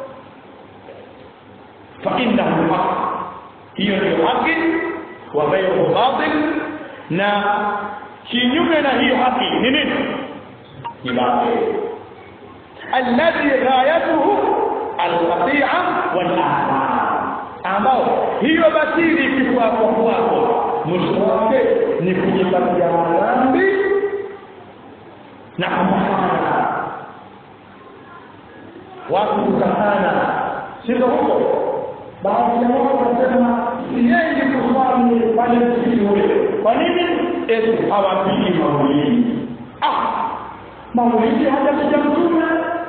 Fa innahu haq, hiyo ni haki wa ghayru batil, na kinyume na hiyo haki ni nini? Ni batil alladhi ghayatuhu al-qati'a wal-ahsan, ambao hiyo batili kifua kwa kwako mwisho wake ni kujipatia dhambi na amana. Watu kukana sio huko, baadhi ya watu wanasema yeye kuswali pale msikitini. Kwa nini? Eti hawapigi maulidi. Ah, maulidi hajapiga mtume,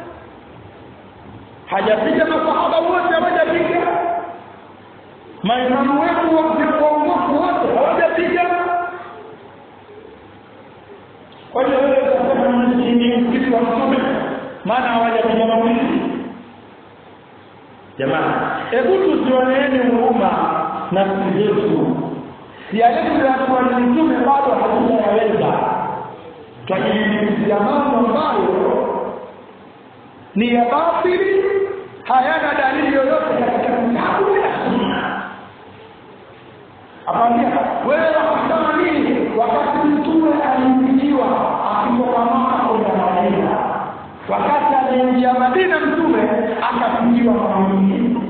hajapiga masahaba wote, hawajapiga maimamu wetu wa uongofu wote, hawajapiga. Kwa hiyo wewe unasema ni msikiti wa mtume maana hawajapiga maulidi. Jamaa, hebu tusioneeni huruma na sisi yetu. Yale tuliyofanya ni mtume bado hatujayaweza. Tukijilizia mambo ambayo ni ya batili, hayana dalili yoyote katika kitabu na sunna. Akamwambia wewe unasema nini wakati mtume aliingiwa akitoka Maka kwenda Madina? Wakati aliingia Madina mtume akafungiwa kwa mwingine.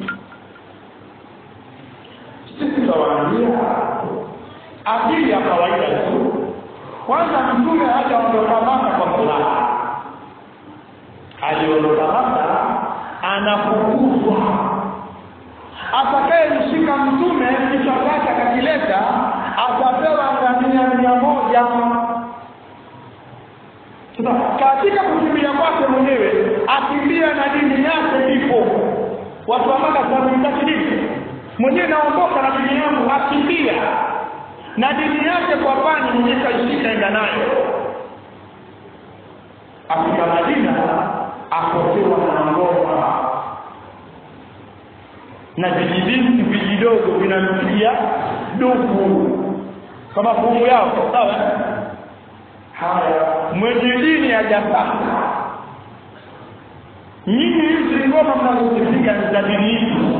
Sisi tunawaambia akili ya kawaida tu. Kwanza mtume hajaondoka Maka kwa furaha. Aliondoka Maka anafukuzwa. Atakaye mshika mtume kichwa chake akakileta atapewa ngamia mia moja. Katika kukimbia kwake mwenyewe akimbia na dini yake ipo. Watu wa Maka wanamtaka dini. Mwenyewe naondoka na dini yangu akimbia na dini yake kwa pani mwenyewe kaishika enda nayo. afika Madina apotewa na ngoma na vijibinti vijidogo vinampigia dufu kama fungu yao, sawa? Haya, mwenye dini hajapata nyinyi hizi ngoma mnazozipiga ni za dini hizi.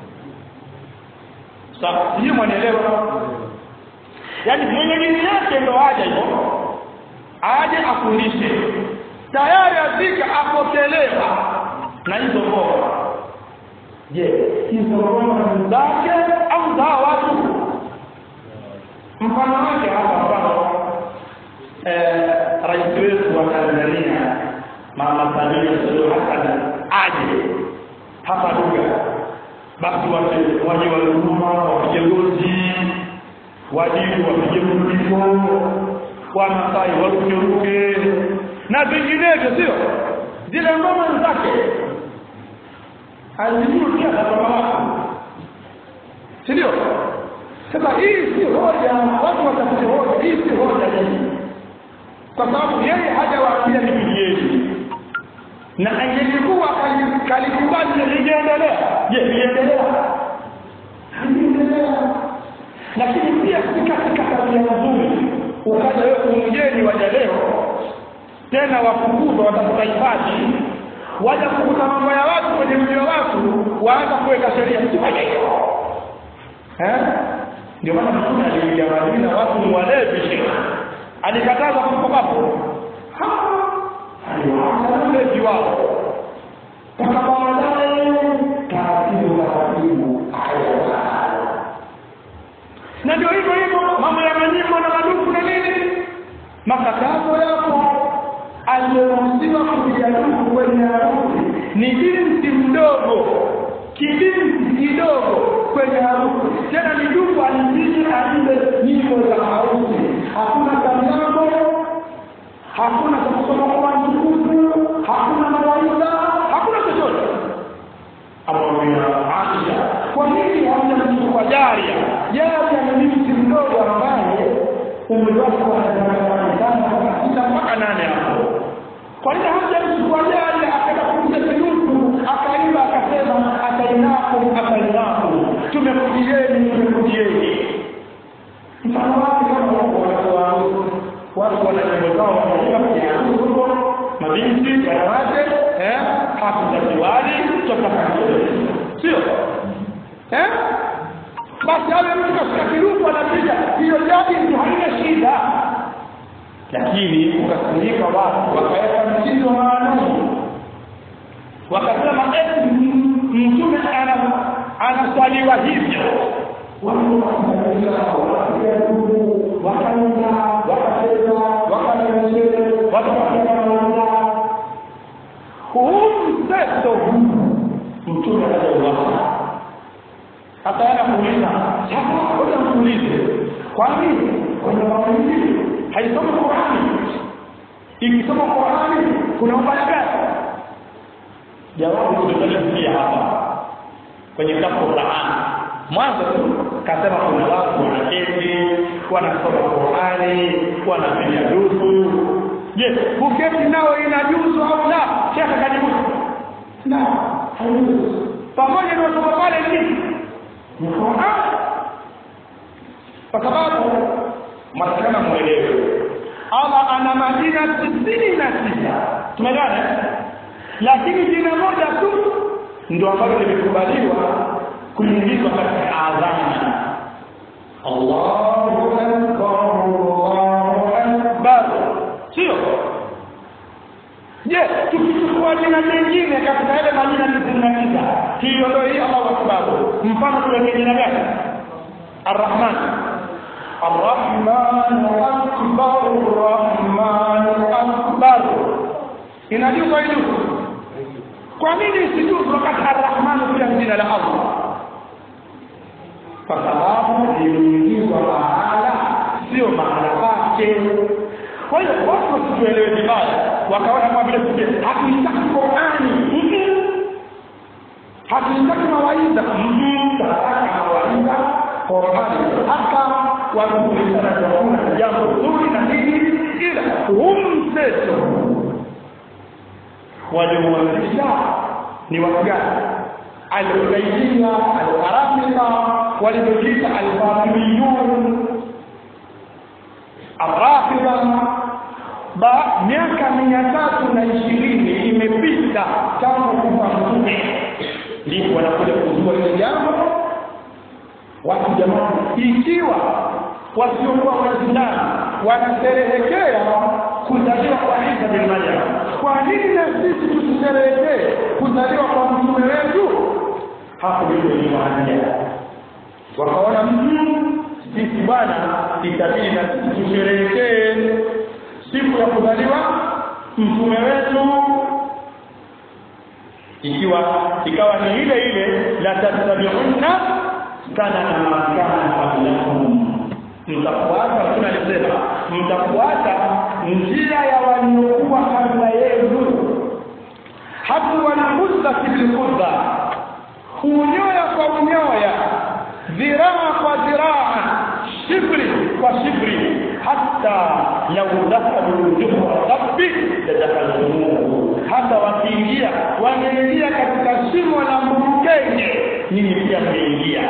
Sawa, hiyo mwanaelewa? Yaani mwenye dini yake ndo aje hivyo, aje afundishe, tayari afika apokelewa na hizo ngoma. Je, hizo ngoma ni zake au za watu? Mfano wake hapa mfano eh rais wetu wa Tanzania Mama Samia Suluhu Hassan aje hapa Duga, basi watu waje walihuma wapige ngozi, wajibu wapige mlifo, Wamasai waruke na vinginevyo, sio zile ngoma zake alirudia kwa mama, sio? Sasa hii si hoja, watu watafute hoja, hii si hoja jamii, kwa sababu yeye hajawaambia ni kijeshi na angelikuwa kalikubali liendelea. Je, liendelea? Liendelea. Lakini pia katika tabia nzuri ukaja wewe mgeni waje leo tena wakukuzwa watafuta hifadhi, waje kukuta mambo ya watu kwenye mji wa watu, waanza kuweka sheria msifanye hivyo. Eh? Ndio maana Mtume aliingia Madina watu walevi shekhi. Alikataza kwa sababu ha aliwaambia wao takabaadaye taratibu taratibu ayaya. Na ndio hivyo hivyo mambo ya manyimbo na madufu na nini, makatazo yapo. Aliyoruhusiwa kujaribu kwenye harusi ni binti mdogo, kibinti kidogo kwenye harusi, tena ni dufu alibidi aimbe nyimbo za harusi. Hakuna kamyango, hakuna kusoma kwa mtukufu, hakuna mawaidha, hakuna chochote. Amwambia Aisha, kwa nini hamjamchukua Jaria? Jaria ni binti mdogo ambaye umri wake unaanza mpaka nane hapo. Kwa nini hamjamchukua Jaria akaenda kuja kinutu, akaimba akasema atainaku atainaku, tumekujieni tumekujieni. Mfano wake kama watu watu wanajua wao mabinti wanawake eh hata diwali tutafanya, sio? Eh? Basi wale mtu katika kirufu anapiga hiyo jadi ndio haina shida. Lakini ukasanyika watu wakaweka mtindo maalum, wakasema eti Mtume ana anaswaliwa hivyo, watu wakasanyika wakaenda wakacheza wakacheza watu wakafanya huu mseto huu. Mtume aliwaambia hata yana kuuliza sasa, ngoja muulize, kwa nini kwenye maulidi haisomi Qur'ani? Ikisoma Qur'ani kuna ubaya gani? Jawabu tutalifikia hapa kwenye kitabu Qur'an. Mwanzo kasema kuna watu wanaketi wanasoma Qur'ani wanapiga dufu. Je, kuketi nao inajuzu au la? Shaka kanibu na haijuzu. Pamoja na kusoma pale nini ni Qur'an, kwa sababu maskana mwelewe Allah ana majina tisini na tisa, tumeelewana? Lakini jina moja tu ndio ambalo limekubaliwa kuingizwa katika adhana, Allahu Akbar Allahu Akbar, sio? Je, tukichukua jina lingine katika yale majina tisini na tisa, hiyo ndio hii Allahu Akbar, mfano tuweke jina gani? Ar-Rahman Ar-Rahman Akbar Ar-Rahman Akbar, inajuzu hiyo? Kwa nini sijuzu wakati Ar-Rahman pia jina la Allah? Kwa sababu limeingizwa mahala sio mahala pake. Kwa hiyo watu wasielewe vibaya, wakaona kama vile kuje hakitaki Qur'ani, hakitaki mawaidha, hakitaki mawaidha Qur'ani, hata wanapoulizana kuna jambo zuri na hili, ila humseto walioanzisha ni watu gani? Al-Ubaydiyya, al-Arafida, waliojiita al-Fatimiyun, al-Rafida. Ba miaka mia tatu na ishirini imepita tangu kufa Mtume, ndipo wanakuja kuzua ile jambo. Watu jamaa, ikiwa wasiokuwa Waislamu wanasherehekea kuzaliwa kwa Isa bin Maryam, kwa nini na sisi tusherehekee kuzaliwa kwa mtume wetu? Hapo ndio ni waania wakaona mtu sisi bwana itabidi na sisi tusherehekee siku ya kuzaliwa mtume wetu, ikiwa ikawa ni ile ile la tattabi'unna kana kama kana qablakum, mtafuata. Tunalisema mtafuata njia ya waliokuwa kabla yenu. Hapo wanakuza kibikuza, unyoya kwa unyoya, dhiraa kwa dhiraa, shibri kwa shibri, hata lau dakhalu juhra rabbi tadakhaluhu, hata wakiingia wanaingia katika shimo la mkenge, nyinyi pia mnaingia.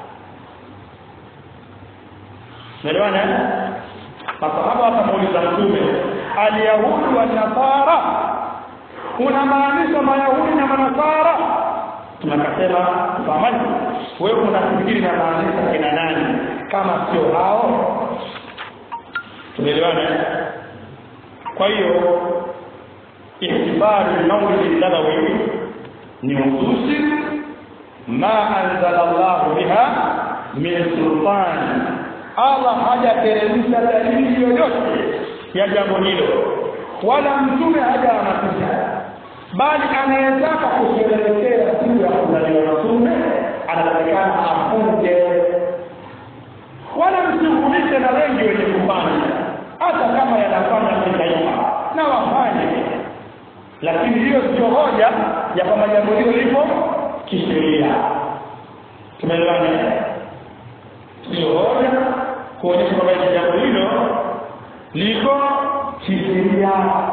Unaelewana? Masahaba wakamuuliza Mtume, al-Yahudi wa Nasara, unamaanisha Mayahudi na Manasara? Tunakasema famani, wewe unafikiri na maanisha kina nani kama sio hao? Tumeelewana? Kwa hiyo ihtibaru al-mawlid al-nabawi ni hususi ma anzala Allah biha min sultan. Allah hajateremsha dalili yoyote ya jambo hilo, wala mtume hajahamasisha, bali anayetaka kusherehekea siku ya kuzaliwa mtume anatakikana afunge, wala mshughulike na wengi wenye kufanya, hata kama yanafanya kitaifa na wafanye, lakini hiyo sio hoja ya kwamba jambo hilo lipo kisheria. Tumeelewana? Sio hoja kuonyesha kwamba jambo hilo liko kisheria.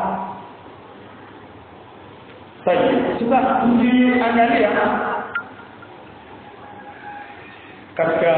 Sasa tukiangalia katika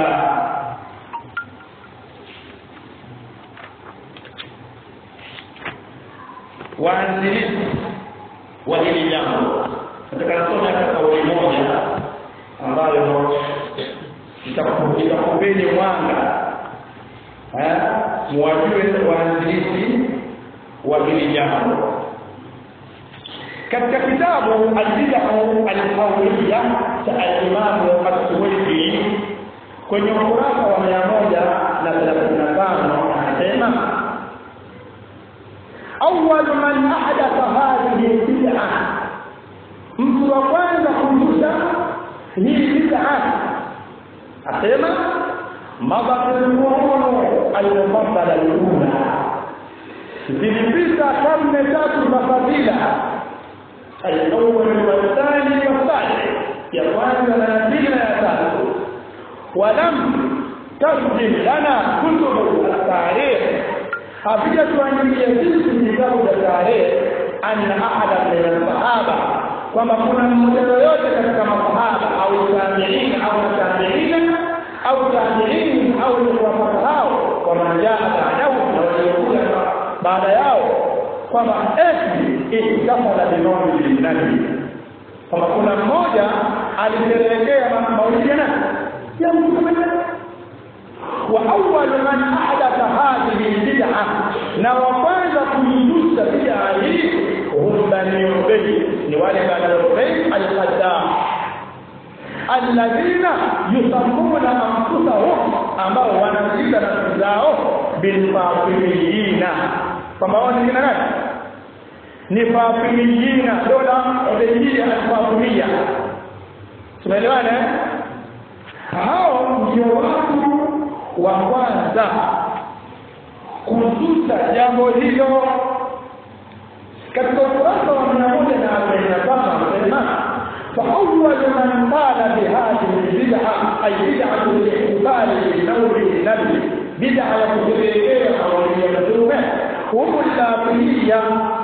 waanzilishi wa hili jambo, katika somo la kauli moja ambayo itakupeni mwanga eh muwajue waanzilishi wa hili jambo. Katika kitabu al-Bid'ah al-Qawliyah cha al-Imam al-Suwaidi kwenye ukurasa wa mia moja thelathini na tano anasema, awwal man ahdatha hadhihi bid'ah, mtu wa kwanza kuzusha hii bid'ah, asema mabadiliko al-mufaddala al-ula, zilipita karne tatu za fadila, al-awwal wal-thani wal-thalith, ya kwanza na pili na tatu. Walam tarjih lana kutub al-tarikh, habija tuangalie sisi vitabu vya tarehe, anna ahada min al-sahaba, kwamba kuna mmoja yote katika masahaba au tabi'in au tabi'in au tabi'in au wafaqao kwa majaa baadahu na waliokuja baada yao, kwamba eti ikafala bimauti linabi, kwamba kuna mmoja alisherehekea mauti ya mtume. Wa awwal man ahdatha hadhihi bid'ah, na wa kwanza kuizusha bid'ah hii hum Bani Ubay, ni wale Bani Ubay al-Qaddam, alladhina yusammuna anfusahum, ambao wanajiita nafsi zao bil fatimiyina, kwamba wao ni kina nani? Ni fatimiyina, dola Ubaydiyya al-Fatimiyya. Tumeelewana? Hao ndio watu wa kwanza kuzuta jambo hilo. Katika ukurasa wa mia moja arobaini na tano anasema, فأول من قال بهذه البدعة أي بدعة الاحتفال بمولد النبي، بدعة تشريعية أو يمثلها هم الباطنية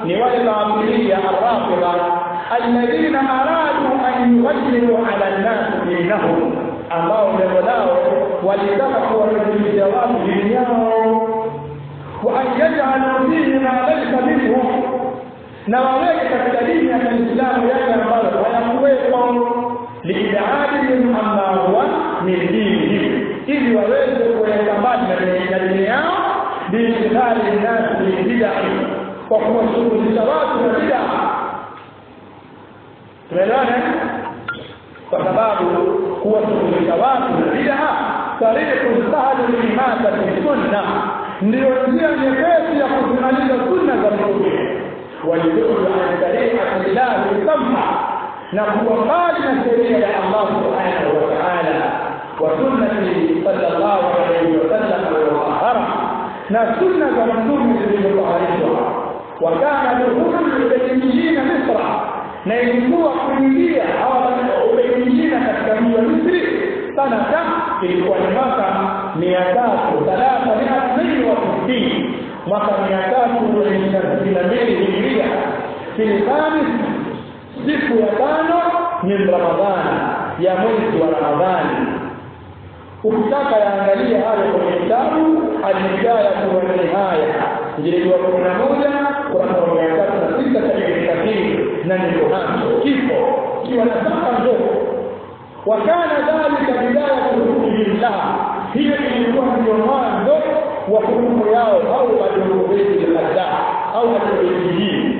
ni wale maamiliya arrafida alladhina aradu an yughayyiru ala an-nas dinahum, ambao lengo lao walitaka kuwabadilisha watu dini yao, wa an yaj'alu fihi ma laysa minhum, na waweke katika dini ya Kiislamu yale ambayo hayakuwepo, liidadihim amma huwa min dinihi, ili waweze kuweka mbali na dini yao, biidhari an-nas bid'ah, kwa kuwashughulisha watu na bid'ah. Tuelewane, kwa sababu kuwashughulisha watu na bid'ah tariqu sahlu limata sunna, ndio njia nyepesi ya kuzimaliza sunna za Mtume, walidulu an tariqati llahi samha, na kuwa mbali na sheria ya Allah subhanahu wa ta'ala wa sunnati sallallahu alayhi wa sallam al-mutahhara, na sunna za Mtume zilizotaharishwa. Wa kana dukhulu al-ubaydiyyin Misra, na ilikuwa kuingia hawa ubaydiyyin katika mji wa Misri sana ilikuwa ni mwaka mia tatu thelathini na sitini, mwaka mia tatu sitini na mbili Hijria, Filipani, siku ya tano min Ramadhani, ya mwezi wa Ramadhani. Ukitaka yaangalia hayo kwenye kitabu Al-Bidaya wa Nihaya, jildi ya kumi na moja kurasa ya mia tatu na sita cha Ibn Kathir, na ndio hapo kifo kiwa na sasa ndogo. Wakana dhalika bidaya kuhukmillah, hiyo ilikuwa ndio mwanzo wa hukumu yao au madhulumu al-qadda au al-ijtihad.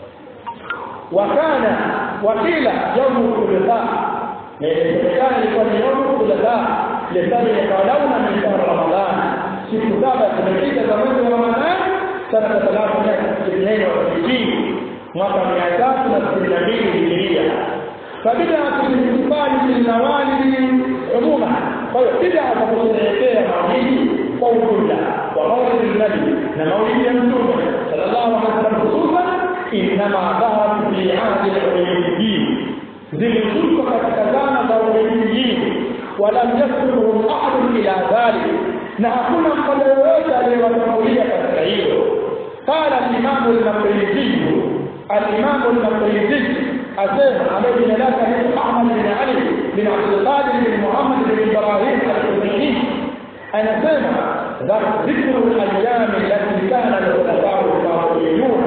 Wakana wakila yawm al-thulatha, na ilikuwa ilikuwa ni yawm al-thulatha lesani yakalauna min shahr Ramadhan, siku saba zimepita za mwezi wa Ramadhan, sana thelathini na sitini, mwaka mia tatu sitini na mbili Hijria. فبدأت الاحتفال بالموالد عموما، فبدأت kusherehekea maulidi kwa ujumla, wa maulid النبي na maulidi ya Mtume sallallahu alaihi wasallam hususan, inma dhahara fi ahdi al-ubaydiyyin, zilizuka katika zama za ubaydiyyin, wala yasbiru ahad ila dhalik, na hakuna mmoja yoyote aliyewatangulia katika hilo. Qala al-imam al-Maqdisi, al-imam al-Maqdisi أسمع عليه بن لك أحمد بن علي بن عبد القادر بن محمد بن إبراهيم الحسيني، أنا سمع ذكر الأيام التي كان الخلفاء الراشدون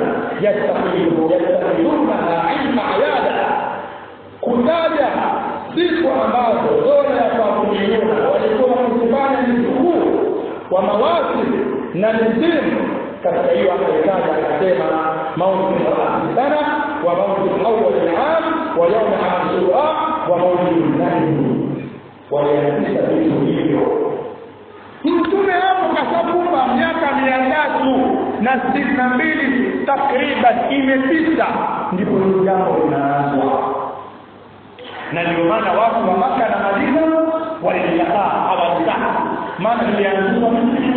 يتخذونها علم عيادة، كتابة siku ambazo dola ya kuaminiana walikuwa wakifanya mizunguko wa mawasi na mizimu. Katika hiyo akaitaja akasema mauti sana wa mauti awwal al-aam wa yawm ashura wa mauti al-nabi, walianzisha vitu hivyo. Mtume hapo kasabupa miaka mia tatu na sitini na mbili takriban imepita, ndipo jambo linaanza. Na ndio maana watu wa Makka na Madina walikataa, hawataka, maana ilianzwa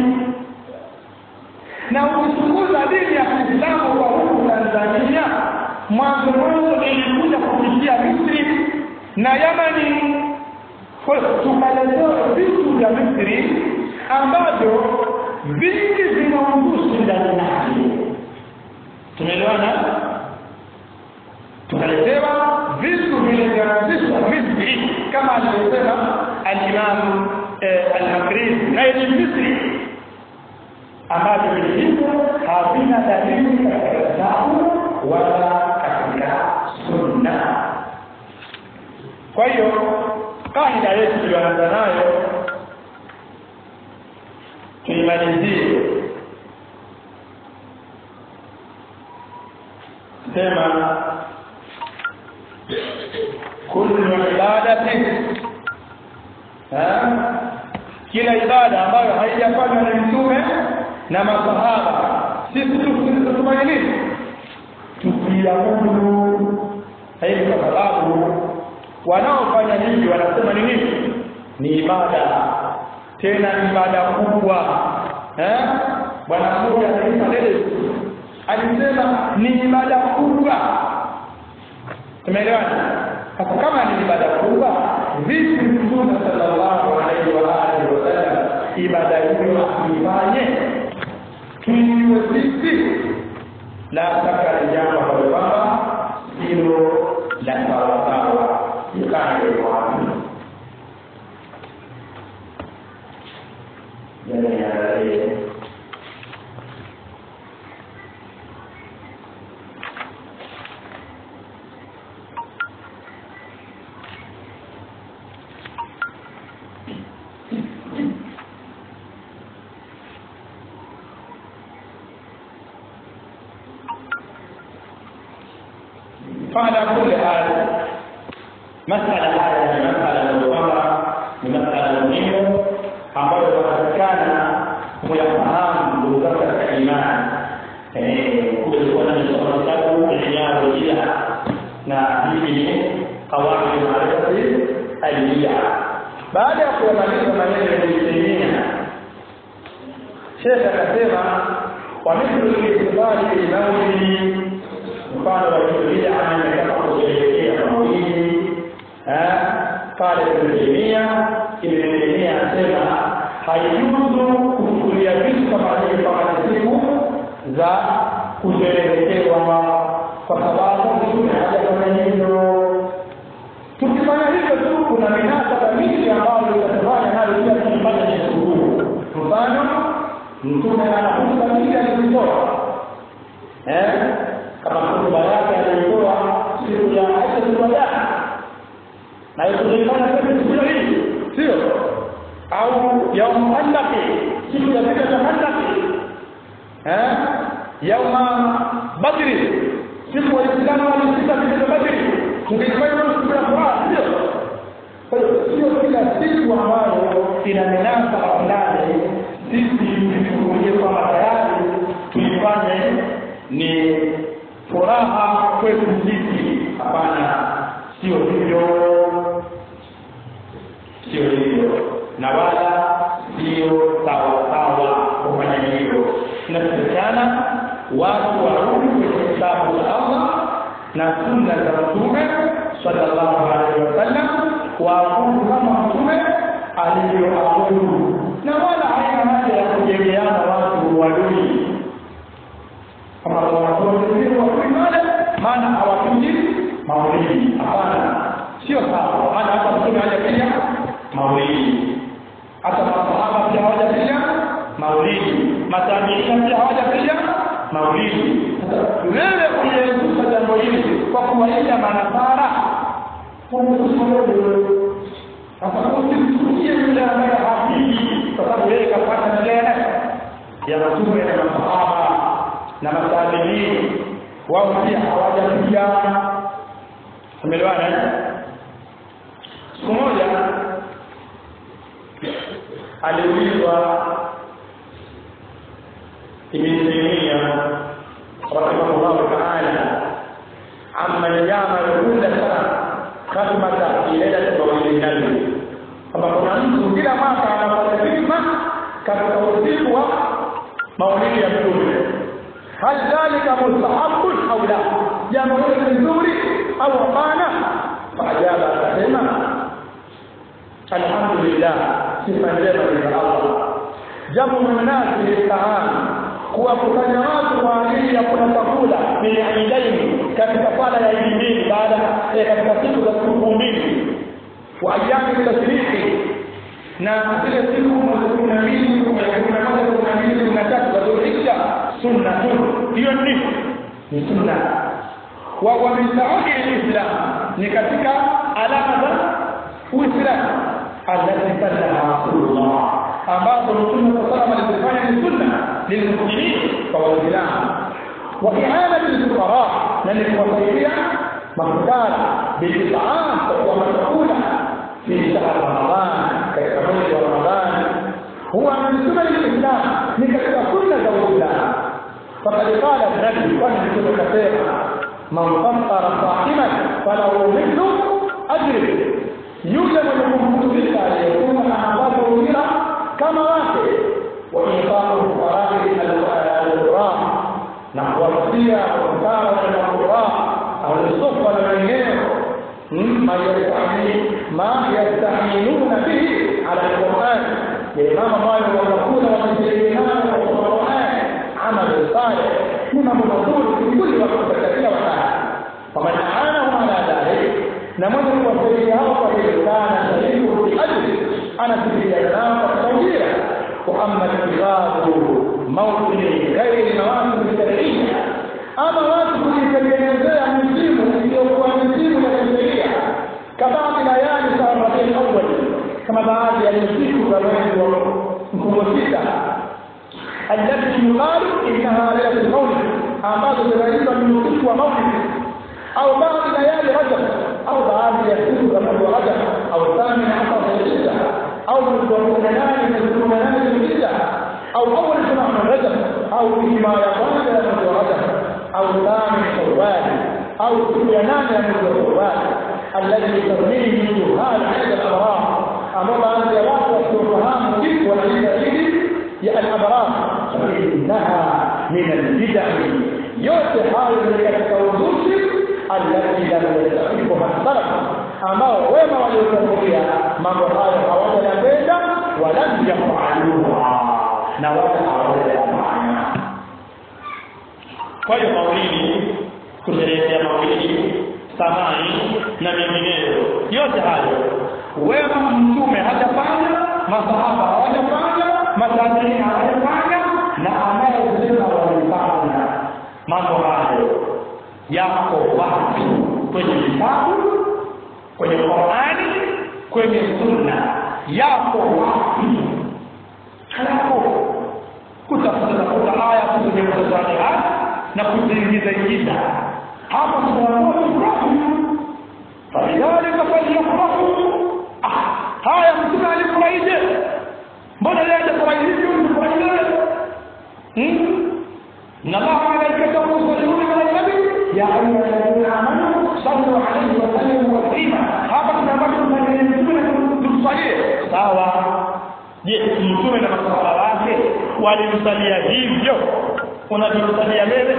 na ukichunguza dini ya Kiislamu kwa huku Tanzania, mwanzo mwanzo ilikuja kupitia Misri na Yamani. Kwa tukaletewa vitu vya Misri ambavyo vingi vinaungushi ndani yake. Tumeelewana? Tukaletewa vitu vilivyoanzishwa Misri, kama alivyosema al-Imam al-Maqdisi na al-Misri, ambavyo vilivyo havina dalili katika Qur'an wala katika Sunna. Kwa hiyo kaida yetu tuliyoanza nayo tuimalizie, sema kullu ibadatin, kila ibada ambayo haijafanywa na Mtume na masahaba, sisi tunafanya nini? Tukiabudu. Hayo kwa sababu wanaofanya hivi wanasema ni nini? Ni ibada, tena ibada kubwa. Eh? Bwana mmoja anaitwa Lele alisema ni ibada kubwa. Tumeelewana? Sasa kama ni ibada kubwa, vipi Mtume sallallahu alaihi wa alihi wasallam ibada hiyo ifanye? Tuiwe sisi la shaka jambo ambalo kwamba hilo la sawa sawa ikani kwa yani ya فعلى كل حال مسألة هذه مسألة مهمة مسألة مهمة ambayo wanatakana kuyafahamu ndugu zangu katika imani eh kulikuwa na msomo sababu ya ila na hii kawaida maarifa alia baada ya kumaliza maneno ya Ibn Sheikh akasema wa mithlu al-istibali al-mawdi mfano wa kulia anataka kuelekea mawili eh pale kuelekea Ibn anasema haijuzu kuchukulia vitu kama hivi kama siku za kusherehekewa kwa sababu mtume hajafanya hivyo. Tukifanya hivyo tu kuna minasaba mingi ambayo itatufanya nayo pia tupate shukuru. Mfano mtume anakuta mingi alitoa eh kama hotuba yake alitoa siku ya Ashura na hiyo tulifanya kwa siku hii sio au يوم النحر siku ya Handaki eh يوم Badr siku waislamu walipita vita Badr tungefanya siku ya furaha sio kwa hiyo sio kila siku ambayo ina minasaba fulani sisi tukulie kwa tayari tuifanye ni furaha kwetu sisi hapana sio hivyo sio hivyo na wala sio sawa sawa kufanya hivyo. Inatakikana watu warudi kwenye kitabu cha Allah na sunna za Mtume sallallahu alaihi wasallam waabudu kama Mtume alivyoabudu na wala haina haja ya kujengeana watu wadui kama wanafunzi wa kimada maana hawapingi maulidi hapana sio sawa maana hapa Mtume hajapiga maulidi hata masahaba pia hawajapiga maulidi matabiina pia hawajapiga maulidi wewe kuyezuka jambo hili kwa kuwaita manasara hapakusikia yule ambaye hapigi kwa sababu yeye kapata njia ya Mtume na masahaba na matabiina wao pia hawajapiga umeelewana siku moja aliulizwa Ibn Taymiyyah rahimahullah ta'ala amma ya'malu kulla sana khatmata ila al-tawhid kama kuna mtu kila mwaka anapata hikma katika usiku wa maulidi ya Mtume hal dhalika mustahabun au la jambo hili ni nzuri au hapana fajaba akasema alhamdulillah sifa njema ni Allah jambo mnasi listahan kuwakutanya watu kwa ajili ya kula chakula ni aidaini katika sala ya Idi baada ya katika siku za siku mbili wa ayami tashriki na zile siku kuna mbili kuna moja kuna mbili kuna tatu za Dhulhijja sunna hiyo ni ni sunna wa wa min saudi al-islam ni katika alama za Uislamu alladhi sallama Rasulullah ambapo Mtume sallallahu alayhi wasallam alifanya ni sunna lilmuslimin kwa waislamu wa i'anatu al-fuqara na ni kuwasaidia mafukara bil-ta'am wa matakula fi shahr Ramadhan katika mwezi wa Ramadhan huwa min sunna al-islam ni katika sunna za Uislamu faqad qala an-nabi wa Mtume kasema man fattara sa'iman falahu mithlu ajri yule mwenye kumtumikia aliyekuwa anapata ujira kama wake wa infaqu farahi al-qur'an na kuwapatia kufara na Qur'an au sofa na wengineo ma yastahili ma yastahinuna bihi ala al-Qur'an ya mama wale wanakuwa wanajadiliana kwa Qur'an amal salih ni mambo mazuri kuli wakati kila wakati faman aanahu ala dhalik na mmoja kuwasaidia hao kwa hilo sana shariku fi ajli ana fikiria nao kwa tawira wa amma ittikhadhu mawqi ghairi mawaqi shar'iyya ama watu kujitengenezea mizimu iliyokuwa mizimu ya sheria kama layali za Rabiul Awwal kama baadhi ya siku za mwezi wa mfungo sita alladhi yuqalu innaha laylatul mawlid ambazo zinaitwa ni usiku wa maulid au baadhi layali Rajab au baadhi ya siku za mwezi wa Rajab au thani hata Dhulhijja au mwezi wa nane mwezi wa nane Dhulhijja au awwal shahri min Rajab au fima yaqulu ya mwezi wa Rajab au thani Shawwal au siku ya nane ya mwezi wa Shawwal alladhi tarmihi juhal hada al-abrar ambao baadhi ya watu wasiofahamu kitu wanaita hili ya al-abrar innaha min al-bid'ah yote hayo ni katika uzushi alladhi lam yastahiqha as-salaf ambao wema waliotangulia mambo hayo hawajayapenda wala yafaluha na wala hawajayafanya. Kwa hiyo maulidi kusherehekea maulidi samai na mengineyo yote hayo wema mtume hajafanya masahaba hawajafanya matabiini hawajafanya na anayesema walifanya mambo hayo yako wapi kwenye vitabu kwenye Qur'ani kwenye sunna yako wapi halafu kutafuta kuta aya kuzungumza na kuzingiza ingiza hapa tunaona Ibrahim falidhalika falyafrahu haya mtume alifurahije mbona leo hajafurahi mfurahie hmm na Allah malaikatu yusalluna ala nabi ya ayyuhalladhina amanu sallu alayhi wa sallimu taslima hapa tunapata mtume tumsalie sawa je mtume na masahaba wake walimsalia hivyo unajimsalia wewe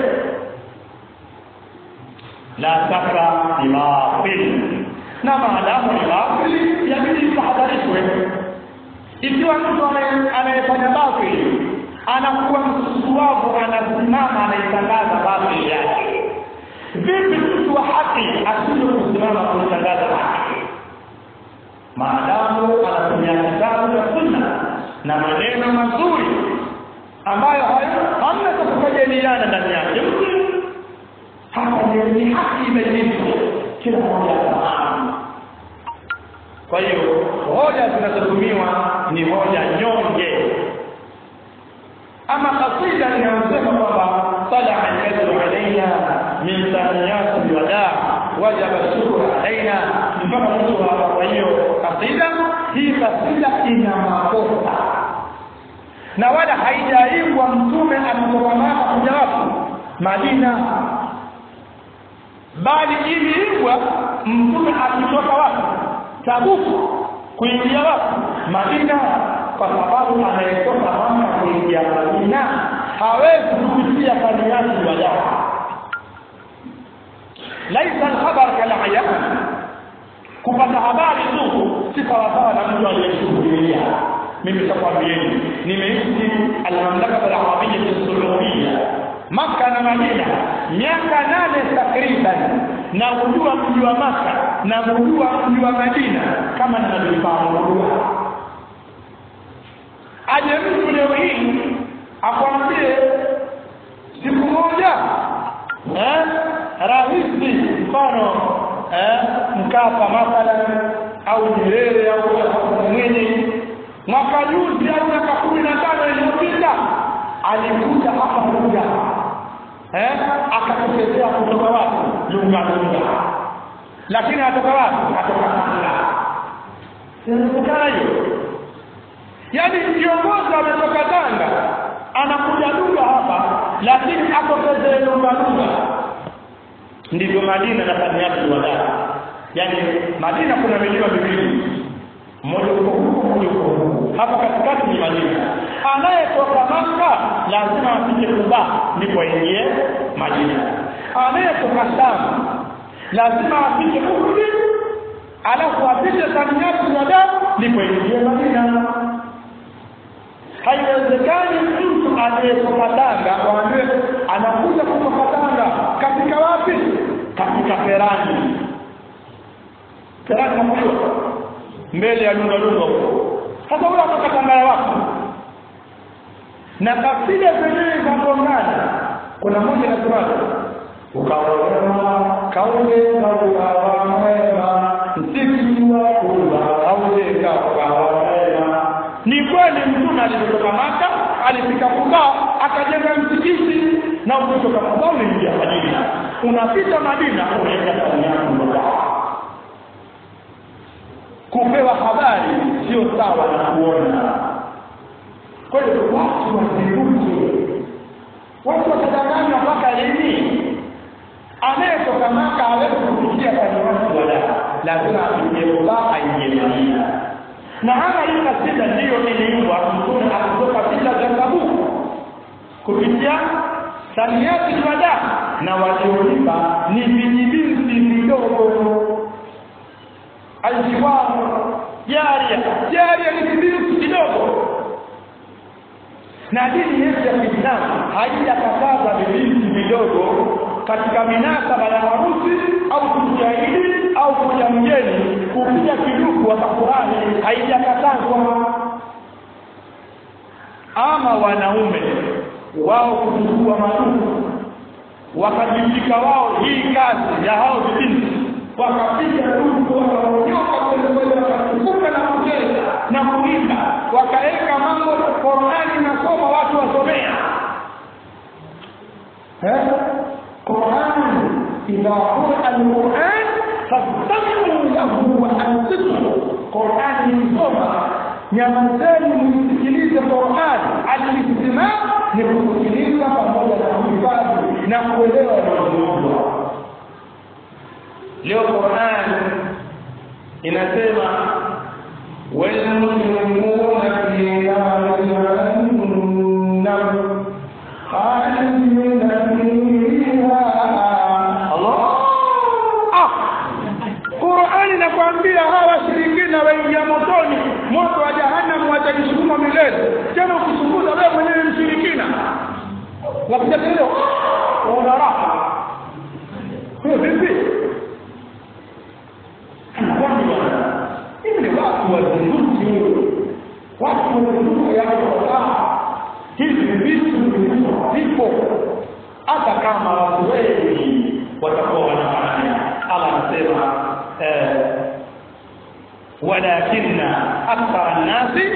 la taka imafil na maadamu imafil yabidi tahadharishwe ikiwa mtu anayefanya batil anakuwa msusuavu anasimama anaitangaza batil yake vipi mtu wa haki asije kusimama kutangaza haki maadamu anatumia kitabu cha sunna na maneno mazuri ambayo hamna kukajadiliana ndani yake hapa ni haki imejibu kila mmoja anafahamu. Kwa hiyo hoja zinazotumiwa ni hoja nyonge. Ama kasida inayosema kwamba طلع البدر علينا من ثنيات الوداع وجب الشكر علينا mpaka kwa hiyo kasida hii kasida ina makosa na wala haijaibwa mtume anatoka Maka kuja wapi Madina bali iliibwa mtume akitoka wapi Tabuk kuingia wapi Madina kwa sababu anayetoka Maka kuingia Madina hawezi kupitia kaniyati wala laisa al-khabar kal-ayyan kupata habari tu si sawa na mtu aliyeshuhudia. Mimi nitakwambieni nimeishi al-mamlaka al-arabiyya as-saudiyya Makkah na Madina miaka nane takriban na kujua mji wa Makkah na kujua mji wa Madina kama ninavyofahamu. Aje mtu leo hii akwambie siku moja eh rahisi mfano eh Mkapa mathalan au Nyerere au mwenye mwaka juzi au miaka kumi na tano iliyopita alikuja hapa kuja eh akatokea kutoka wapi lunga lunga lakini atoka wapi atoka Tanga sio hiyo yani kiongozi ametoka Tanga anakuja lunga hapa lakini akotokea lunga lunga ndivyo Madina na Tanzania wada yani Madina kuna milima miwili mmoja uko huko mmoja uko huko hapa katikati ni Madina anayetoka Makka lazima apite Kuba ndipo aingie Madina anayetoka Sham lazima apite Uhud alafu apite Tanzania wada ndipo aingie Madina. Haiwezekani mtu anayetoka Tanga waambie anakuja kutoka Tanga katika wapi? Katika Ferani. Ferani hapo mbele ya Lunga Lunga huko. Sasa wala kutoka Tanga wapi? Na tafsiri zenyewe zinaongana. Kuna mmoja anasema ukaona kaule kwa mwema msikiwa kwa kaule kwa mwema. Ni kweli mtume alitoka Maka, alifika kukaa akajenga msikiti na kutoka Maka uliingia Madina. Unapita Madina unaenda Tanzania. Kupewa habari sio sawa na kuona. Kwa hiyo watu wasiruke. Watu watadanganywa mpaka lini? Anayetoka Maka hawezi kufikia Tanzania wala lazima afikie aingie Madina. Na hana ile sita ndio iliumbwa mtume akitoka vita vya Tabuk kupitia Saniyati Wada na waliolipa ni vijibinti vidogo. Aljiwar jaria jaria ni vijibinti vidogo. Na dini yetu ya Kiislamu haijakataza vijibinti vidogo katika minasaba ya harusi au kujahidi au kuja mgeni kupiga kiduku wa Qur'ani, haijakatazwa. Ama wanaume wao kuchukua maduku wakajifika wao hii kazi ya hao vijibinti wakapiga duku wakaonyoka kwenda wakakuka na kucheza na kuimba wakaeka mambo Qur'ani na soma watu wasomea. Eh? Qur'an idha qira al-Qur'an fastami'u lahu wa ansitu. Qur'an ni soma, nyamazeni msikilize Qur'an. Al-istima' ni kusikiliza pamoja na kuhifadhi na kuelewa mazungumzo. Leo Qur'an inasema wal muslimuna fi jahannam khalidina fiha. Allah ah Qur'an inakwambia hawa shirikina waingia motoni, moto wa jahannam watajisukuma milele. Tena ukisumbuza wewe mwenyewe mshirikina wakuja leo una raha hiyo vipi? Hivi watu wazunguki watu wazunguki ya Allah hivi vitu vipo hata kama watu wengi watakuwa wanafanya. Allah anasema eh walakinna akthara an-nasi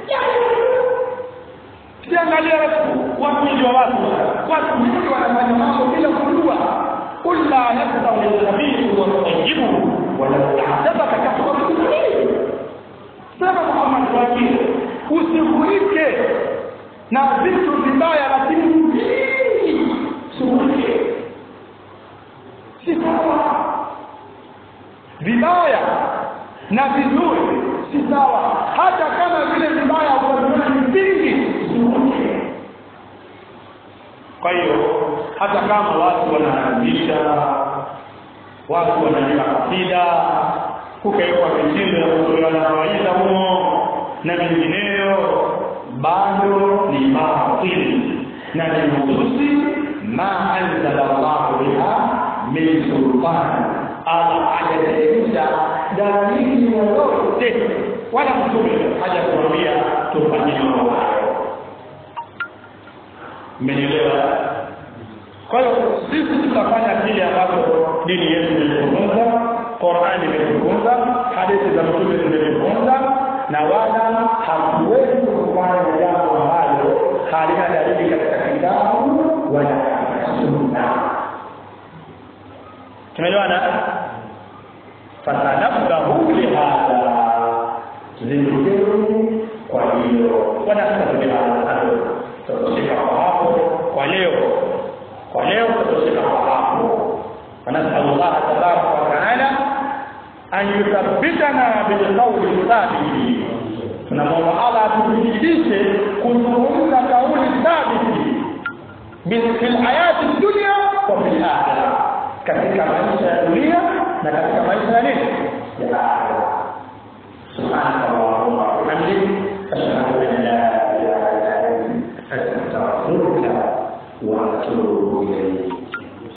siangalia watu wengi wa watu watu wengi wanafanya mambo bila kujua. قل لا يستوي الخبيث والطيب ولو اعجبك كثرة الخبيث. Sema Muhammad wake usifurike na vitu vibaya lakini vingi sifurike. Si sawa. Vibaya na vizuri si sawa. Hata kama vile vibaya unaviona ni vingi sifurike. Kwa hiyo hata kama watu wanaanzisha watu wanaleta kasida kukaekwa mitindo ya kutolewa na kawaida humo na mingineyo, bado ni batili na ni matusi ma anzala Allahu biha min sultan. Allah hajateremsha dalili yoyote wala mtume hajakuambia tufanye mambo hayo. Mmenielewa? Kwa hiyo sisi tutafanya kile ambacho dini yetu imetufunza, Qur'ani imetufunza, hadithi za mtume zimetufunza, na wala hatuwezi kufanya jambo ambalo halina dalili katika kitabu wala sunna. Tumeelewana? Fatanabahu lihadha, zindukeni kwa hiyo wanasema hapo tutashika hapo kwa leo kwa leo tutashika hapo. Wanasema Allah tabaraka wa taala an yuthabbitana bil qawli thabiti. Tunamwomba Allah atuthibitishe kuzungumza kauli thabiti bil hayati dunya wa fil akhirah, katika maisha ya dunia na katika maisha ya nini ya akhirah. Subhanallah wa bihamdihi ashhadu an la ilaha illa anta astaghfiruka wa atubu ilayhi.